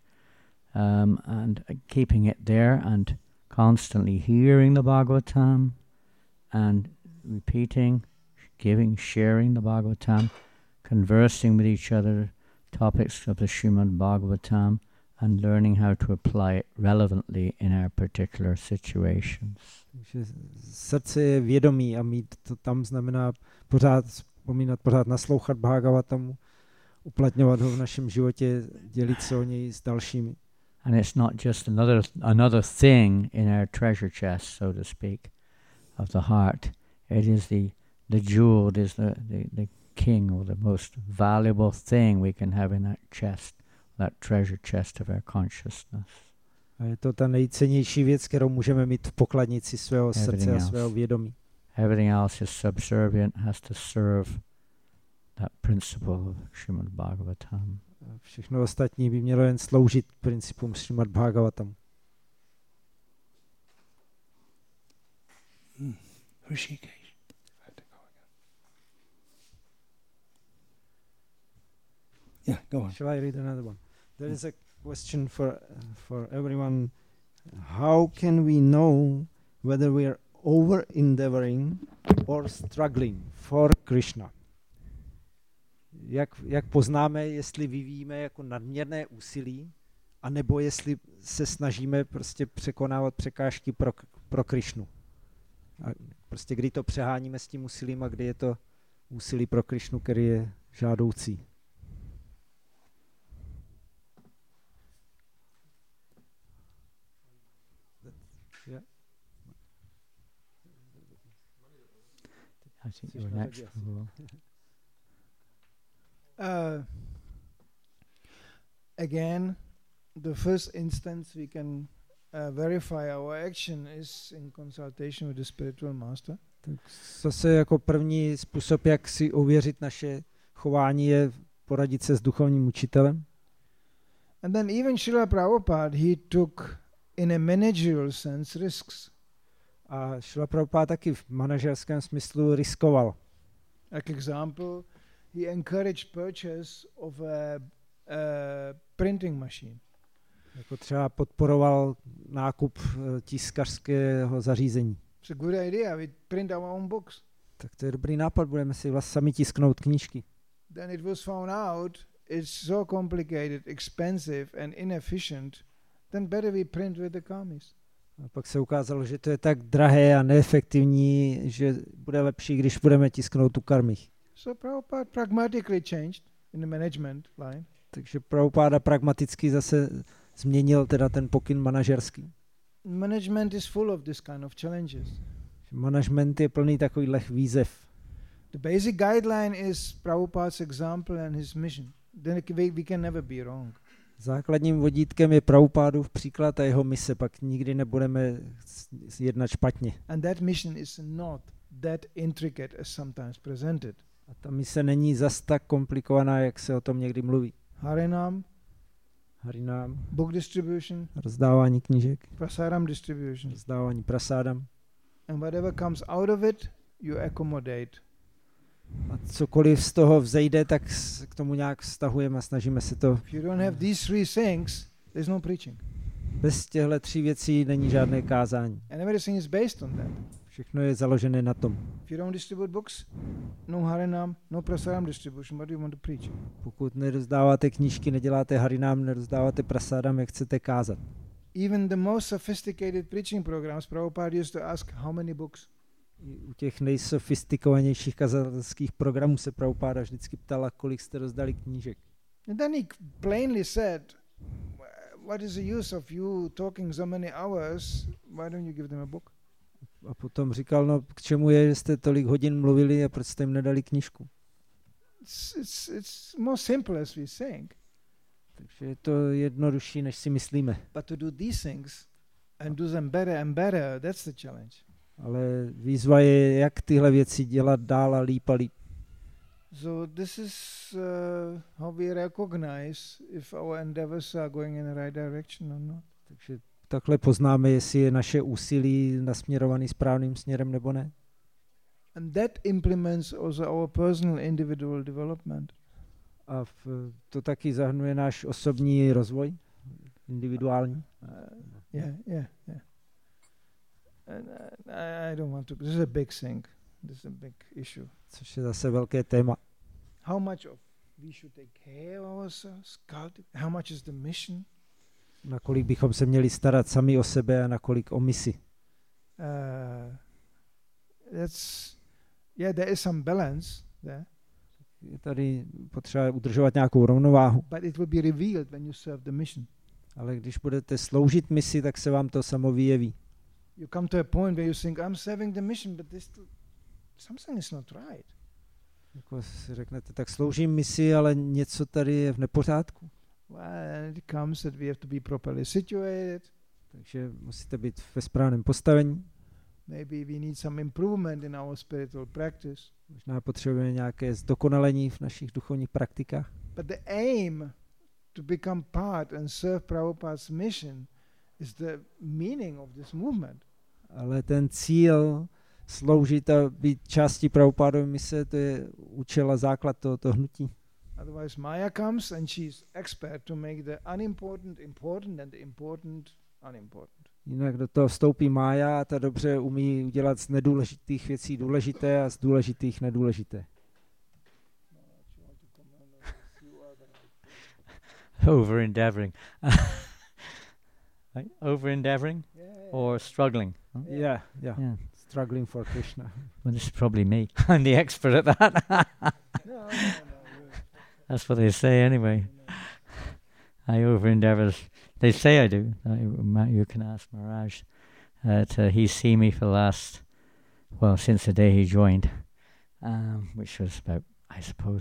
and keeping it there and constantly hearing the Bhagavatam and repeating, sharing the Bhagavatam, conversing with each other, topics of the Srimad Bhagavatam, and learning how to apply it relevantly in our particular situations. Takže srdce je vědomí a mít to tam znamená pořád naslouchat Bhagavatamu, uplatňovat ho v našem životě, dělit se o něj s dalšími. And it's not just another thing in our treasure chest, so to speak, of the heart. It is the jewel, it is the king or the most valuable thing we can have in that chest, that treasure chest of our consciousness. A je to ta nejcennější věc, kterou můžeme mít v pokladnici svého srdce a svého vědomí. Everything else is subservient, has to serve that principle of Srimad Bhagavatam. Všechno ostatní by mělo jen sloužit principům Srimad Bhagavatam. Hrishikesh. Yeah, go on. Shall I read another one? There is a question for everyone. How can we know whether we are over-endeavoring or struggling for Krishna? Jak poznáme, jestli vyvíjíme jako nadměrné úsilí, anebo jestli se snažíme prostě překonávat překážky pro Krishnu? A prostě kdy to přeháníme s tím úsilím a kdy je to úsilí pro Krishnu, který je žádoucí? I think you were next. Again, the first instance we can verify our action is in consultation with the spiritual master. Zase jako první způsob, jak si ověřit naše chování, je poradit se s duchovním učitelem. And then even Srila Prabhupada, he took in a managerial sense risks. A Srila Prabhupada taky v manažerském smyslu riskoval. Like example, he encouraged purchase of a printing machine. Jako třeba podporoval nákup tiskařského zařízení. It's a good idea. We print our own books. Tak to je dobrý nápad, budeme si vlastně sami tisknout knížky. Then it was found out it's so complicated, expensive and inefficient, then better we print with the karmis. A pak se ukázalo, že to je tak drahé a neefektivní, že bude lepší, když budeme tisknout tu karmich. So Prabhupada pragmatically changed in the management line. Takže Prabhupada pragmaticky zase změnil teda ten pokyn manažerský. Management is full of this kind of challenges. Management je plný takových výzev. The basic guideline is Prabhupada's example and his mission. Then we can never be wrong. Základním vodítkem je Prabhupádův příklad a jeho mise, pak nikdy nebudeme jednat špatně. And that mission is not that intricate as sometimes presented. A ta mise není zas tak komplikovaná, jak se o tom někdy mluví. Harinam, book distribution, rozdávání knížek, prasadam distribution, rozdávání prasádam. And whatever comes out of it, you accommodate A cokoliv z toho vzejde, tak k tomu nějak vztahujeme a snažíme se to. If you don't have these three things, there's no preaching. Bez těchto 3 věcí není žádné kázání. And everything is based on that. Všechno je založené na tom. If you don't distribute books, no Harinam, no Prasadam distribution, what do you want to preach? Pokud nerozdáváte knížky, neděláte harinám, nerozdáváte prasádám, jak chcete kázat. Even the most sophisticated preaching programs, Prabhupada used to ask how many books. U těch nejsofistikovanějších kazatelských programů se Prabhupada vždycky ptala, kolik jste rozdali knížek. And then he plainly said, what is the use of you talking so many hours? Why don't you give them a book? A potom říkal, no k čemu je, že jste tolik hodin mluvili a proč jste jim nedali knížku. It's more simple as we think. Takže je to jednodušší, než si myslíme. But to do these things and do them better and better, that's the challenge. Ale výzva je, jak tyhle věci dělat dál a líp a líp. So this is how we recognize if our endeavors are going in the right direction or not. Takže takhle poznáme, jestli je naše úsilí nasměrovaný správným směrem nebo ne. And that implements also our personal individual development. A to taky zahrnuje náš osobní rozvoj, individuální. Yeah. And I don't want to. This is a big thing. This is a big issue. Což je zase velké téma. How much of we should take care of ourselves? How much is the mission? Nakolik bychom se měli starat sami o sebe a nakolik o misi. There is some balance there. Je tady potřeba udržovat nějakou rovnováhu. But it will be revealed when you serve the mission. Ale když budete sloužit misi, tak se vám to samo vyjeví. You come to a point where you think, I'm serving the mission, but something is not right. Jako si řeknete, tak sloužím misi, ale něco tady je v nepořádku. Well, it comes that we have to be properly situated. Takže musíte být ve správném postavení. Maybe we need some improvement in our spiritual practice. Možná potřebujeme nějaké zdokonalení v našich duchovních praktikách. But the aim to become part and serve Prabhupada's mission is the meaning of this movement. Ale ten cíl sloužit a být částí Prabhupádovy mise, to je účel a základ tohoto hnutí. Otherwise Maya comes and she's expert to make the unimportant important and the important unimportant. Jinak do toho vstoupí Mája a ta dobře umí udělat z nedůležitých věcí důležité a z důležitých nedůležité. Over endeavoring. Right? Over endeavoring or struggling. Huh? Yeah. Struggling for Krishna. Well, this is probably me. I'm the expert at that. No. That's what they say anyway. I over endeavor. They say I do. You can ask Maharaj. He's seen me for the last, since the day he joined, which was about, I suppose,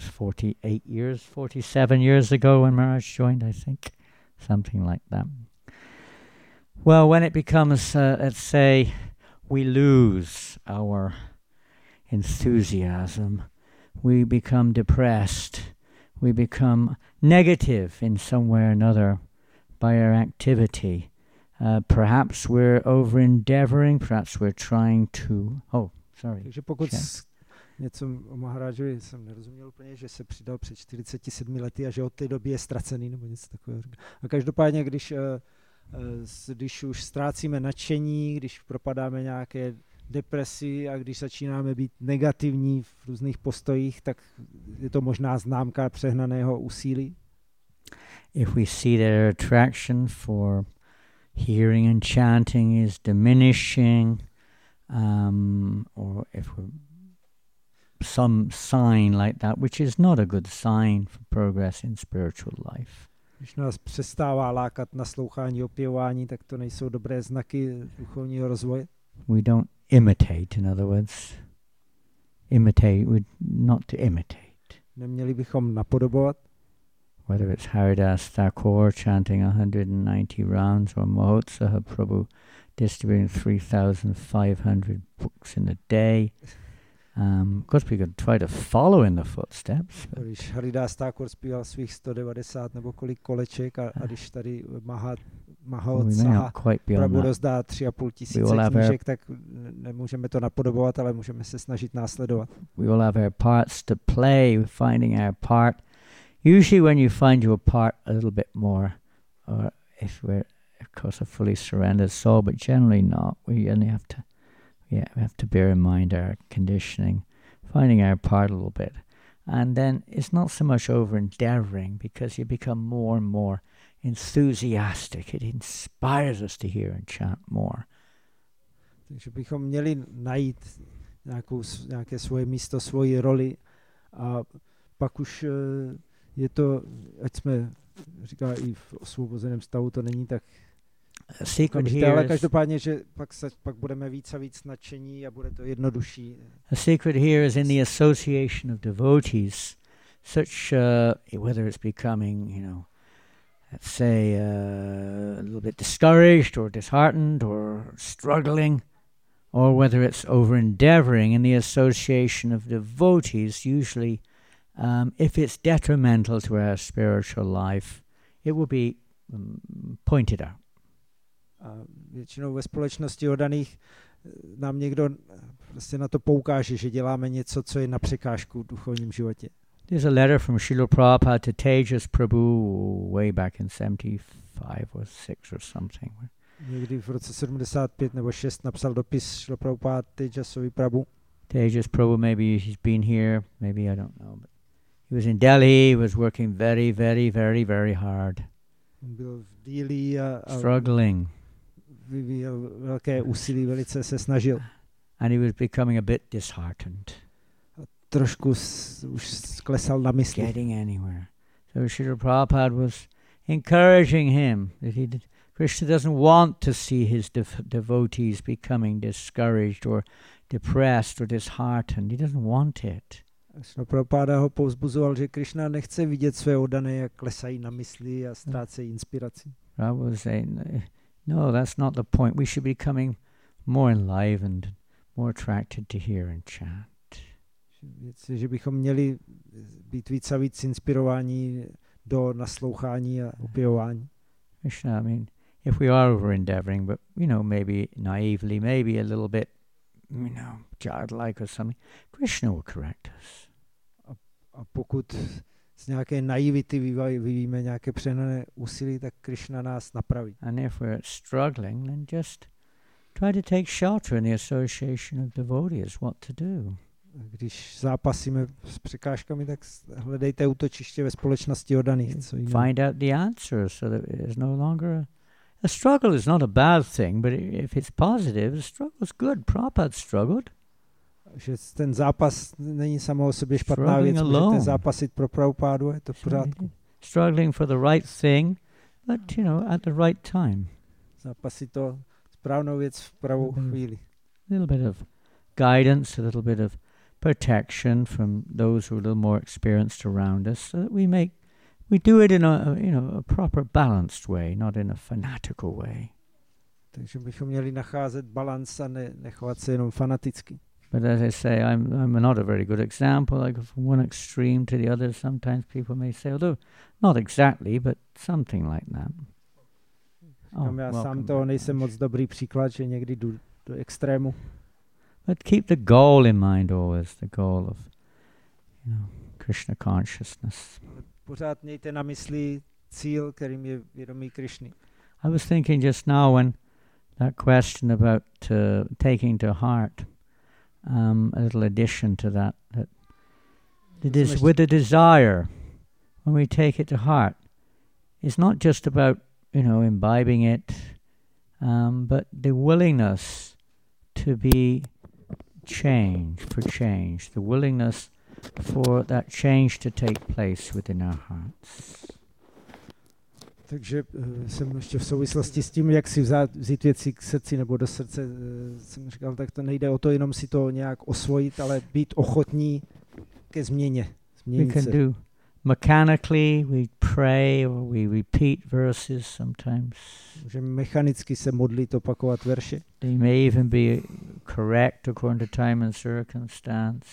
47 years ago when Maharaj joined, I think. Something like that. Well, when it becomes, let's say, we lose our enthusiasm, we become depressed, we become negative in some way or another by our activity. Perhaps we're over-endeavoring, perhaps we're trying to... Oh, sorry. Takže pokud něco o Maharajovi jsem nerozuměl úplně, že se přidal před 47 lety a že od té doby je ztracený nebo něco takového. A každopádně, když už ztrácíme nadšení, když propadáme nějaké depresi a když začínáme být negativní v různých postojích, tak je to možná známka přehnaného úsilí. If we see that our attraction for hearing and chanting is diminishing, or if some sign like that, which is not a good sign for progress in spiritual life. Když nás přestává lákat naslouchání, opěvování, tak to nejsou dobré znaky duchovního rozvoje. We don't imitate, in other words. Not to imitate. Neměli bychom napodobovat. Whether it's Haridas Thakur chanting 190 rounds or Mahotsaha Prabhu distributing 3,500 books in a day. Of course, we could try to follow in the footsteps. Když Haridas Thakur zpíval svých 190 nebo kolik koleček a když tady Mahot we may Saha not quite be on Prabhu that. rozdá 3,5 tisíce We will have knížek, tak nemůžeme to napodobovat, ale můžeme se snažit následovat. We will have our parts to play, finding our part. Usually when you find your part a little bit more, or if we're, of course, a fully surrendered soul, but generally not. We only have to, we have to bear in mind our conditioning, finding our part a little bit. And then it's not so much over-endeavoring, because you become more and more enthusiastic. It inspires us to hear and chant more. Takže bychom měli najít nějaké svoje místo, svoji roli a pak už je to, ať jsme, říká i v osvobozeném stavu, to není tak okamžité, ale každopádně, že pak budeme víc a víc nadšení a bude to jednodušší. A secret here is in the association of devotees, such, whether it's becoming, let's say, a little bit discouraged or disheartened or struggling, or whether it's over-endeavoring in the association of devotees, usually if it's detrimental to our spiritual life, it will be pointed out. A většinou ve společnosti oddaných nám někdo prostě na to poukáže, že děláme něco, co je na překážku v duchovním životě. There's a letter from Srila Prabhupada to Tejas Prabhu way back in 75 or 6 or something. Někdy v roce 75 nebo 6 napsal dopis Srila Prabhupada Tejasovi Prabhu. Tejas Prabhu, maybe he's been here, maybe I don't know. But he was in Delhi, he was working very, very, very, very hard. On byl v Dili a struggling. Vyvíjel velké úsilí, velice se snažil. And he was becoming a bit disheartened. Trošku už sklesal na mysli. Getting anywhere. So Srila Prabhupada was encouraging him that Krishna doesn't want to see his devotees becoming discouraged or depressed or disheartened. He doesn't want it. Srila Prabhupada ho povzbuzoval, že Krishna nechce vidět své oddané, jak klesají na mysli a ztrácejí inspiraci. Prabhupada was saying, no, that's not the point. We should be becoming more enlivened, more attracted to hear and chant. Že bychom měli být víc a víc inspirováni do naslouchání a opěvování. Krishna, I mean, if we are over-endeavoring, but, maybe naively, maybe a little bit, childlike or something, Krishna will correct us. A pokud z nějaké naivity vyvíjíme nějaké přehnané úsilí, tak Krishna nás napraví. And if we're struggling, then just try to take shelter in the association of devotees, what to do. Když zápasíme s překážkami, tak hledejte útočiště ve společnosti oddaných. Find out the answer so that it is no longer a struggle is not a bad thing, but if it's positive, the struggle is good. Prabhupada struggled. Že ten zápas není samo o sobě špatná věc, můžete zápasit pro Prabhupádu, je to v pořádku. Struggling for the right thing, but at the right time. Zápasit to správnou věc v pravou chvíli. A little bit of guidance, a little bit of protection from those who are a little more experienced around us, so that we do it in a proper balanced way, not in a fanatical way. Takže bychom měli nacházet balans a nechovat se jenom fanaticky. But as I say, I'm not a very good example. I go from one extreme to the other. Sometimes people may say, although not exactly, but something like that. Já sám toho nejsem moc dobrý příklad, že někdy jdu do extrému. But keep the goal in mind always, the goal of, Krishna consciousness. Pořád mějte na mysli cíl, kterým je vědomí Krishny. I was thinking just now when that question about taking to heart, a little addition to that it is with the desire, when we take it to heart, it's not just about, imbibing it, but the willingness to be for change, the willingness for that change to take place within our hearts. Takže jsem ještě v souvislosti s tím, jak si vzít věci k srdci nebo do srdce, jsem říkal, tak to nejde o to jenom si to nějak osvojit, ale být ochotní ke změně. We can do mechanically, we pray or we repeat verses sometimes. Můžeme mechanicky se modlit, opakovat verše. They may even be correct according to time and circumstance.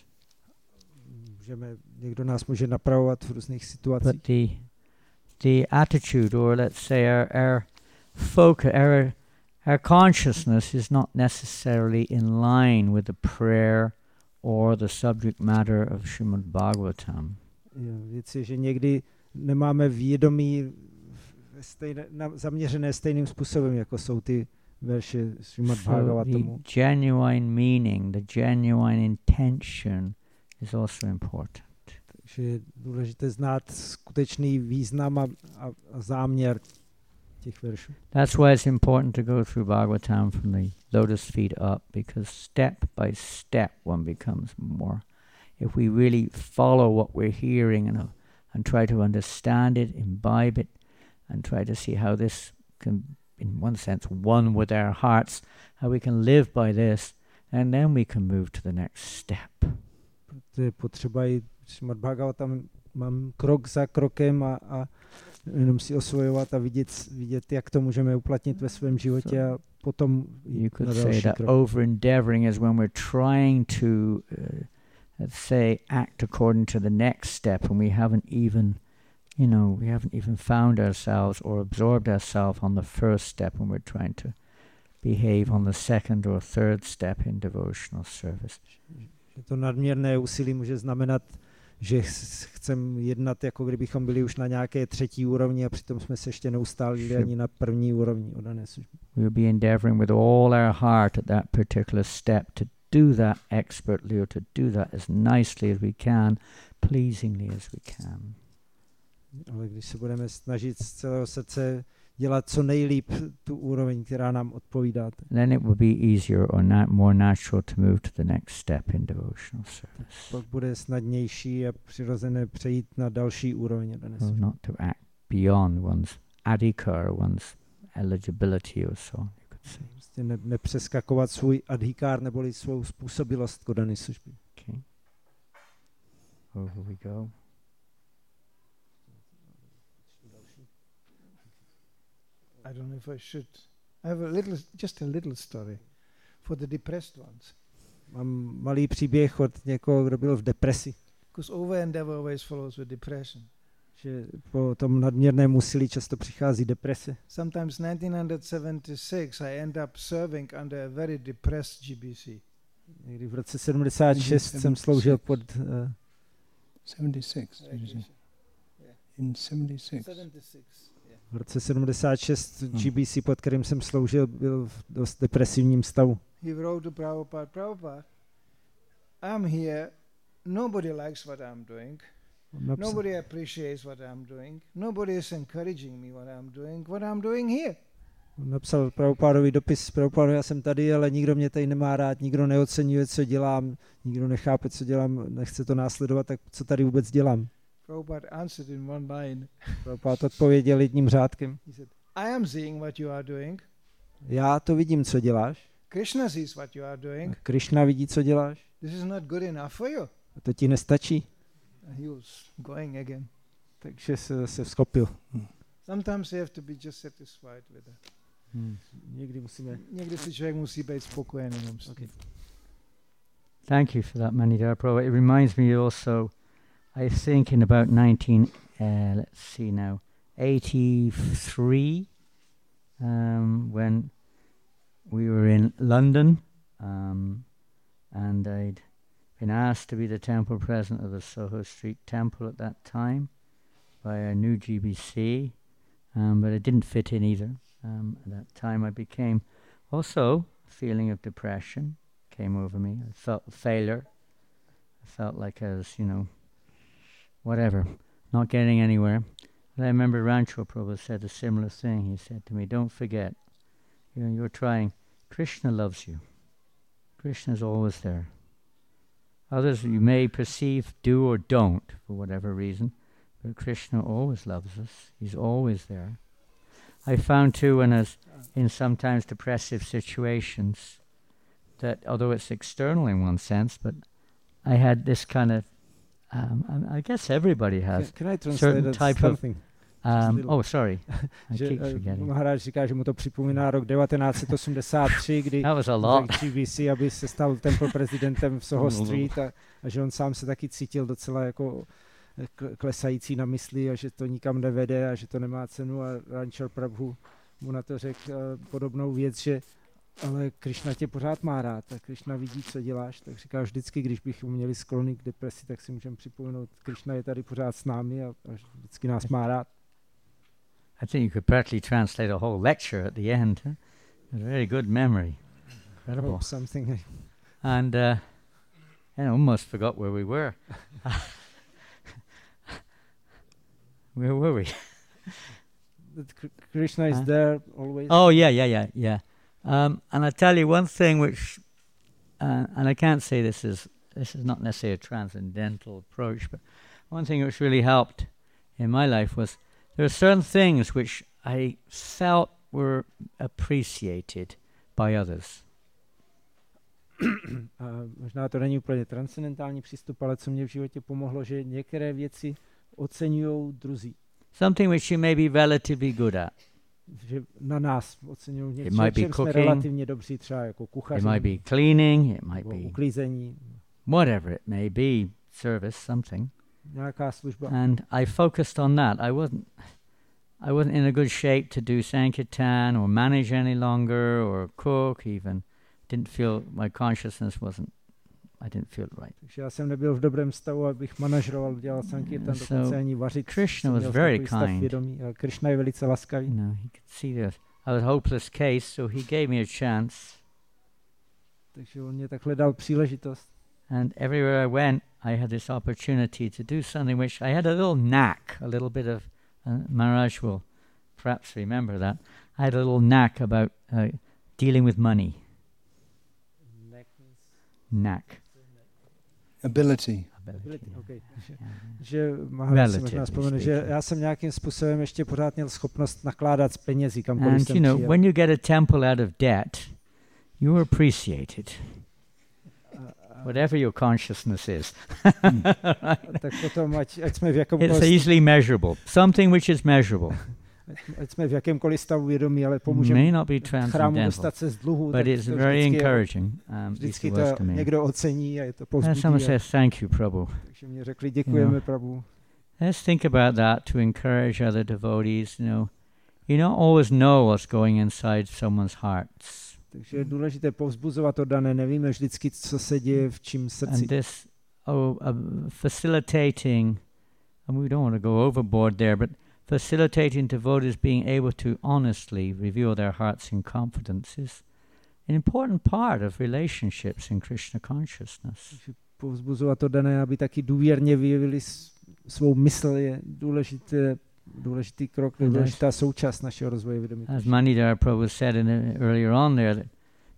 Někdo nás může napravovat v různých situacích. But the attitude, or let's say our consciousness is not necessarily in line with the prayer or the subject matter of Srimad Bhagavatam. Věc je, že někdy nemáme vědomí zaměřené stejným způsobem, jako jsou ty verše Srimad Bhagavatamu. The genuine meaning, the genuine intention is also important. Takže je důležité znát skutečný význam a záměr těch veršů. That's why it's important to go through Bhagavatam from the lotus feet up, because step by step one becomes more. If we really follow what we're hearing and try to understand it, imbibe it, and try to see how this can, in one sense, one with our hearts, how we can live by this, and then we can move to the next step. To je potřeba i Srimad Bhagavatam mám krok za krokem a jenom si osvojovat a vidět, jak to můžeme uplatnit ve svém životě a potom you could say that over-endeavoring is when we're trying to say act according to the next step and we haven't even found ourselves or absorbed ourselves on the first step when we're trying to behave on the second or third step in devotional service. To nadměrné úsilí může znamenat, že chceme jednat, jako kdybychom byli už na nějaké třetí úrovni a přitom jsme se ještě neustálili ani na první úrovni odané služby. We'll be endeavoring with all our heart at that particular step to do that expertly or to do that as nicely as we can, pleasingly as we can. Ale když se budeme snažit z celého srdce dělat co nejlíp tu úroveň, která nám odpovídá, then it will be easier or more natural to move to the next step in devotional service. Pak bude snadnější a přirozené přejít na další úroveň. Not to act beyond one's adhikar, one's eligibility or so, you could say. Prostě nepřeskakovat svůj adhikár neboli svou způsobilost k dané službě. Okay. Over we go. I don't know if I should. I have just a little story for the depressed ones. Mám malý příběh od někoho, kdo byl v depresi. Because over-endeavor always follows with depression. Že po tom nadměrném úsilí často přichází deprese. Sometimes 1976 I end up serving under a very depressed GBC. Někdy v roce 76 jsem sloužil pod 76. In 76. V roce 76 GBC, pod kterým jsem sloužil, byl v dost depresivním stavu. He wrote to Prabhupada, I'm here, nobody likes what I'm doing, nobody appreciates what I'm doing, nobody is encouraging me what I'm doing here. On napsal Prabhupádovi dopis, Prabhupádo, já jsem tady, ale nikdo mě tady nemá rád, nikdo neocenuje, co dělám, nikdo nechápe, co dělám, nechce to následovat, tak co tady vůbec dělám? Prabhupada answered in one line. Prabhupada odpověděl jedním řádkem. He said, I am seeing what you are doing. Já to vidím, co děláš. Krishna sees what you are doing. Krishna vidí, co děláš. This is not good enough for you. A to ti nestačí. And he was going again. Takže se vzkopil. Sometimes you have to be just satisfied with that. Někdy si člověk musí být spokojený. Okay. Thank you for that, Manidhar Prabhu. It reminds me also, I think in about 83, when we were in London, and I'd been asked to be the temple president of the Soho Street Temple at that time by our new GBC, but it didn't fit in either. At that time I became also a feeling of depression came over me. I felt a failure. I felt like I was, whatever, not getting anywhere. And I remember Rancho Prabhu said a similar thing. He said to me, don't forget, you're trying. Krishna loves you. Krishna is always there. Others you may perceive do or don't for whatever reason, but Krishna always loves us. He's always there. I found too, when I was in sometimes depressive situations, that although it's external in one sense, but I had this kind of, I guess everybody has, Can I translate certain type something? Oh, sorry. I keep forgetting. Maharaj říká, že mu to připomíná rok 1983, kdy That was a lot. GBC, aby se stal temple prezidentem v Soho Street a že on sám se taky cítil docela jako klesající na mysli a že to nikam nevede a že to nemá cenu a Rancho Prabhu mu na to řekl podobnou věc, že ale Krišna tě pořád má rád a Krišna vidí, co děláš, tak říká vždycky, když bychom měli sklony k depresi, tak si můžeme připomenout, Krišna je tady pořád s námi a vždycky nás má rád. I think you could practically translate a whole lecture at the end. Huh? A very good memory. Incredible. Something. And I almost forgot where we were. Where were we? Krishna is there always. Oh, yeah. And I tell you one thing which, and I can't say this is not necessarily a transcendental approach, but one thing which really helped in my life was there are certain things which I felt were appreciated by others. Možná to není úplně transcendentální přístup, ale co mě v životě pomohlo, že některé věci oceňují druzí. Something which you may be relatively good at. Že na nás oceňují It might be jsme relativně dobří, třeba jako kuchaři. It might be cleaning, it might be uklízení. Whatever it may be, service, something. Nějaká služba. And I focused on that. I wasn't in a good shape to do Sankirtan or manage any longer or cook even. Didn't feel my consciousness I didn't feel right. Takže já jsem nebyl v dobrém stavu, abych manažoval, dělal Sankirtan, dokonce ani vařit. Krishna was very kind. Krishna je velice laskavý. You know, he could see that I was a hopeless case, so he gave me a chance. Takže on mě takhle dal příležitost. And everywhere I went, I had this opportunity to do something which I had a little knack, a little bit of, Maharaj will perhaps remember that. I had a little knack about dealing with money. Knack. Ability. Okay. Že Maharaj si možná vzpomene, že já jsem nějakým způsobem ještě pořád měl schopnost nakládat s penězi, kamkoliv jsem přijel. přijel. When you get a temple out of debt, you are appreciated. Whatever your consciousness is. Tak potom, ať jsme v jakémkoliv... It's easily measurable. Something which is measurable. Ať jsme v jakémkoliv stavu vědomí, ale pomůžeme chrámu dostat se z dluhu. But it's very encouraging. Vždycky to někdo ocení a je to povzbudí. Someone says, thank you, Prabhu. Takže mě řekli, děkujeme, Prabhu. Let's think about that to encourage other devotees. You don't always know what's going inside someone's hearts. Takže je důležité povzbuzovat oddané, nevíme vždycky, co se děje v čím srdci. And this facilitating, and we don't want to go overboard there, but facilitating devotees being able to honestly reveal their hearts in confidence is an important part of relationships in Krishna consciousness. Povzbuzovat to dané, aby taky důvěrně vyjevili svou mysl, je důležitý krok, důležitá součást našeho rozvoje vědomí. As Manidhara Prabhu said earlier on there, that,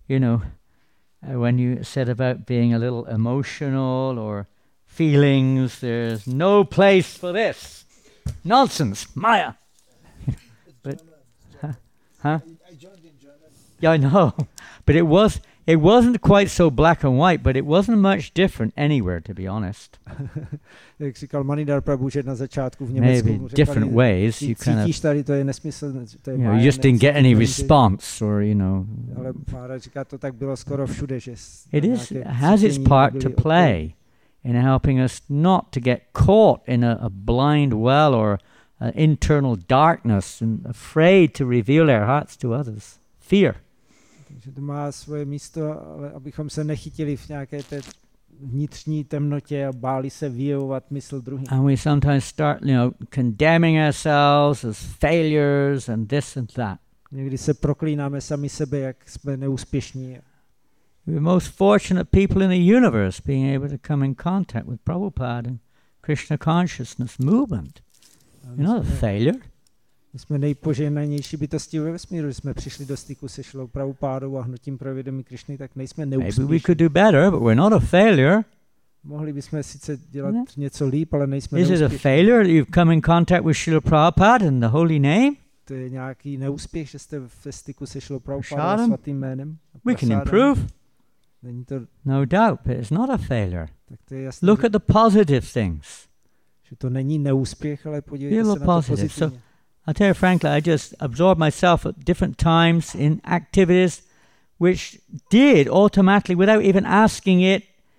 when you said about being a little emotional or feelings, there's no place for this. Nonsense, Maya. But, huh? I joined in German. Yeah, I know. But it wasn't quite so black and white, but it wasn't much different anywhere, to be honest. Jak říkal Manidhara Prabhu, že na začátku v Německu maybe different ways. You kind of, tady to je nesmysl, to je you just didn't get any response, or Ale Maharaj říká, to tak bylo skoro všude, že it has its part to play in helping us not to get caught in a blind well or an internal darkness and afraid to reveal our hearts to others. Fear. Takže to má svoje místo, ale abychom se nechytili v nějaké té vnitřní temnotě a báli se vyjevovat mysl druhým. And we sometimes start, condemning ourselves as failures and this and that. Někdy se proklínáme sami sebe, jak jsme neúspěšní. We're the most fortunate people in the universe being able to come in contact with Prabhupada and Krishna consciousness movement. You're not a failure. My jsme nejpožehnanější bytosti ve vesmíru, že jsme přišli do styku se Šrilou Prabhupádou a hnutím pro vědomí Krišny, tak nejsme neúspěšní. Maybe we could do better, but we're not a failure. Mohli bychom sice dělat něco líp, ale nejsme neúspěšní. Is it a failure that you've come in contact with Srila Prabhupada in the holy name? To je nějaký neúspěch, že jste ve styku se Šrilou Prabhupádou svatým jménem. We can improve. Není to no doubt, but it's not a failure. Tak to je jasné, look at the positive things. Že to není neúspěch, ale podívejte se na to pozitivně. I'll tell you frankly, I just absorbed myself at different times in activities which did automatically, without even asking it,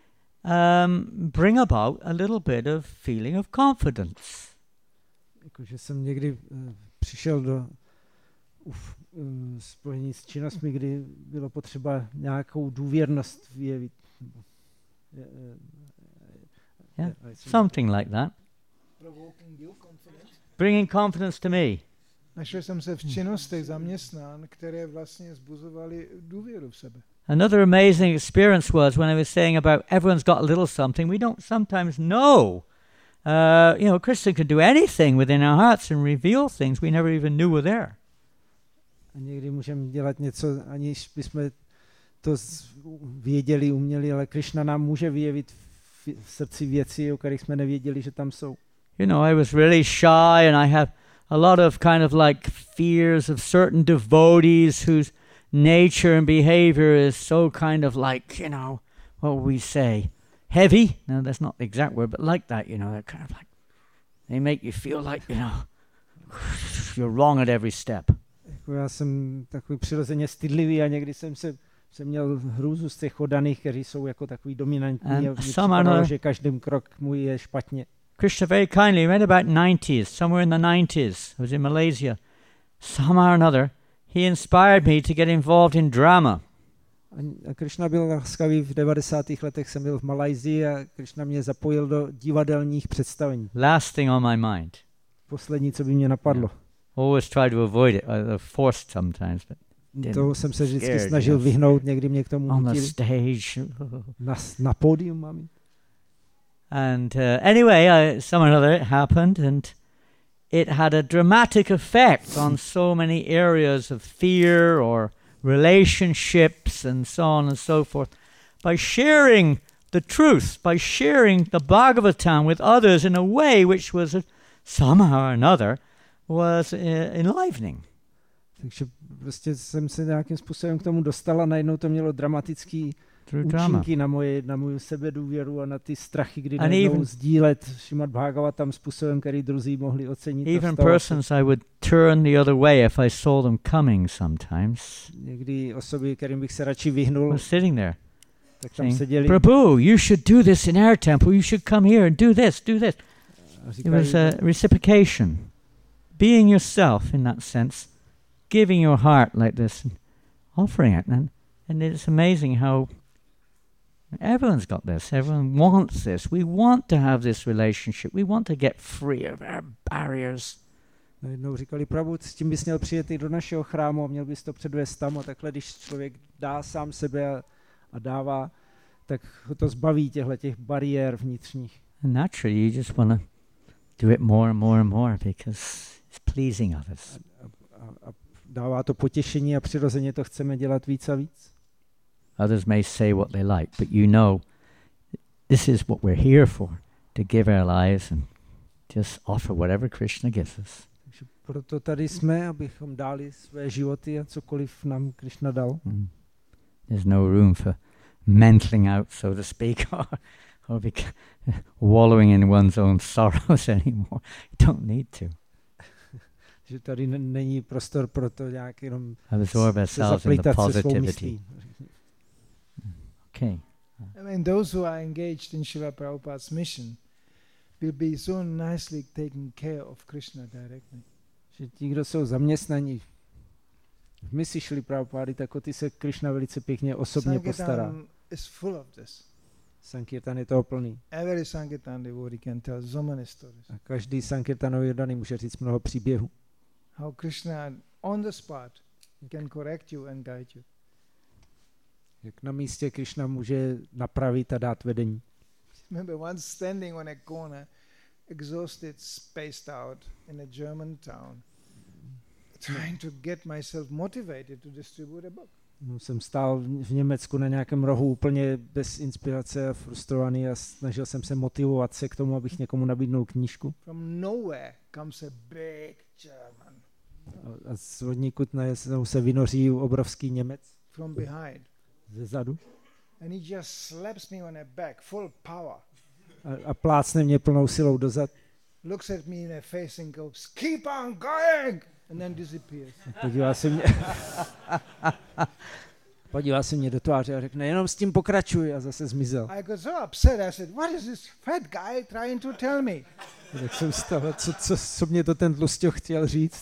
bring about a little bit of feeling of confidence. Jakože jsem někdy přišel do spojení s činnostmi, kdy bylo potřeba nějakou důvěrnost vyjevit. Yeah, something like that. Bringing confidence to me. Našel jsem se v činnostech zaměstnán, které vlastně vzbuzovaly důvěru v sebe. Another amazing experience was when I was saying about everyone's got a little something. We don't sometimes know. Krishna can do anything within our hearts and reveal things we never even knew were there. A někdy můžeme dělat něco, aniž bychom to věděli, uměli, ale Krishna nám může vyjevit v srdci věci, o kterých jsme nevěděli, že tam jsou. I was really shy and I have a lot of kind of like fears of certain devotees whose nature and behavior is so kind of like, what would we say, heavy? No, that's not the exact word, but like that, they're kind of like, they make you feel like, you're wrong at every step. Já jsem takový přirozeně stydlivý a někdy jsem měl hrůzu z těch oddaných, kteří jsou jako takový dominantní a připadalo, že každým krok můj je špatně. Krishna very kindly, right about 90s, somewhere in the 90s, I was in Malaysia, somehow or another, he inspired me to get involved in drama. A Krishna byl laskavý, v 90. letech jsem byl v Malajsii a Krishna mě zapojil do divadelních představení. Last thing on my mind. Poslední, co by mě napadlo. Always try to avoid it, forced sometimes, but toho jsem se vždycky snažil vyhnout, někdy mě k tomu on the nutili. stage. Na pódium, mami. And anyway, some or other it happened, and it had a dramatic effect on so many areas of fear or relationships and so on and so forth. By sharing the truth, by sharing the Bhagavatam with others in a way which was somehow or another was enlivening. Takže prostě jsem se nějakým způsobem k tomu dostal a najednou to mělo dramatický účinky na moju sebedůvěru a na ty strachy, kdy najednou sdílet Šrimad Bhagavatam způsobem, který druzí mohli ocenit. Even persons I would turn the other way if I saw them coming sometimes. Někdy osoby, kterým bych se radši vyhnul, were sitting there. Tak tam seděli. Prabhu, you should do this in our temple. You should come here and do this, do this. It was a reciprocation. Being yourself in that sense. Giving your heart like this and offering it. And it's amazing how everyone's got this. Everyone wants this. We want to have this relationship. We want to get free of our barriers. Najednou říkali, Prabhu, s tím bys měl přijet i do našeho chrámu a měl bys to předvést tam a takhle, když člověk dá sám sebe a dává, tak ho to zbaví těch bariér vnitřních. And naturally you just want to do it more and more and more because it's pleasing others. A dává to potěšení a přirozeně to chceme dělat víc a víc. Others may say what they like, but this is what we're here for, to give our lives and just offer whatever Krishna gives us. Takže proto tady jsme, abychom dali své životy a cokoliv nám Krishna dal. There's no room for mentling out, so to speak, or wallowing in one's own sorrows anymore. You don't need to. Že tady není prostor pro to nějak jenom absorb ourselves in the positivity. Okay. I mean, those who are engaged in Srila Prabhupada's mission will be so nicely taken care of Krishna directly. Že ti, kdo jsou zaměstnaní v misi Šrily Prabhupády, tak o ty se Krishna velice pěkně osobně postará. Is full of this. Sankirtan je toho plný. Every Sankirtan devotee can tell so many stories. A každý Sankirtanový oddaný může říct mnoho příběhů. How Krishna on the spot can correct you and guide you. Jak na místě Krishna může napravit a dát vedení. Remember once standing on a corner, exhausted, spaced out in a German town, trying to get myself motivated to distribute a book. Jsem stál v Německu na nějakém rohu úplně bez inspirace a frustrovaný a snažil jsem se motivovat se k tomu, abych někomu nabídnul knížku. From nowhere comes a big German. A z odnikud najednou se vynoří obrovský Němec. From behind. Ze zadu. And he just slaps me on the back, full power. A plácne mě plnou silou dozad. Looks at me in the face and goes, keep on going! And then disappears. Podíval se mě do tváře a řekne, jenom s tím pokračuj, a zase zmizel. I got so upset, I said, what is this fat guy trying to tell me? Tak jsem z toho, co mě to ten tlusťoch chtěl říct.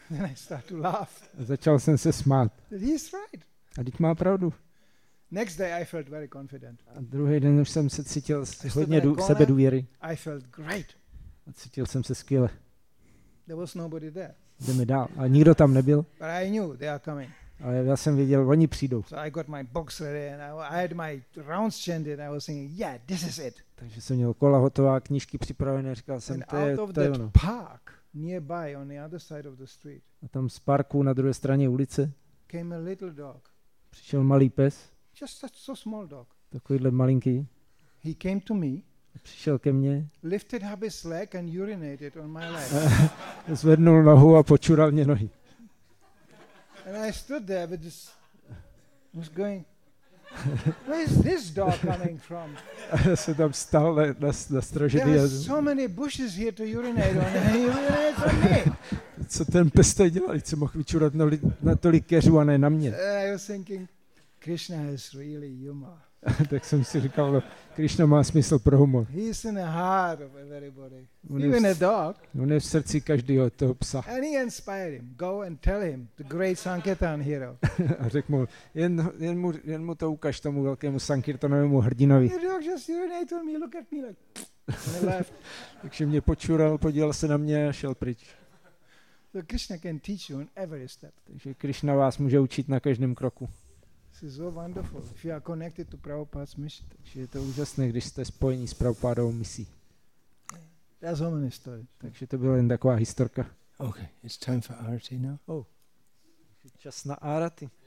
Then I start to laugh. A začal jsem se smát. He's right. A teď má pravdu. Next day I felt very confident. A druhý den už jsem se cítil hodně in a corner. sebedůvěry. I felt great. A cítil jsem se skvěle. There was nobody there. Jdeme dál. A nikdo tam nebyl. But I knew they are coming. Ale já jsem věděl, oni přijdou. So I got my box ready and I had my rounds chanted. I was thinking, yeah, this is it. Takže jsem měl kola hotová, knížky připravené, říkal jsem, And to je out of ono. that park nearby on the other side of the street A tam z parku na druhé straně ulice came a little dog. přišel malý pes, Just such so small dog. takovýhle malinký. He came to me, Přišel ke mně, lifted up his leg and urinated on my leg. zvednul nohu a počural mě nohy. And I stood there with this, was going, where is this dog coming from? A já se tam stál na stražení. There are so many bushes here to urinate on and he urinates on me. Co ten pes tady dělal, co mohl vyčurat na tolik keřů a ne na mě. I was thinking, Krishna has really humor. Tak jsem si říkal, no, Krishna má smysl pro humor. He's in the heart of everybody, On je even a v- dog. On je v srdci každého toho psa. And he inspired him. Go and tell him, the great Sankirtan hero. A řekl mu, jen mu to ukaž tomu velkému Sankirtanovému hrdinovi. The dog just urinated on me, look at me like, and he left. Takže mě počural, podíval se na mě a šel pryč. So Krishna can teach you on every step. Takže Krishna vás může učit na každém kroku. This is so wonderful. If you are connected to Prabhupada's mission. Takže je to úžasné, když jste spojení s Prabhupádovou misí. There are so many stories. Takže to byla jen taková historka. Okay, it's time for arati now. Čas na árati.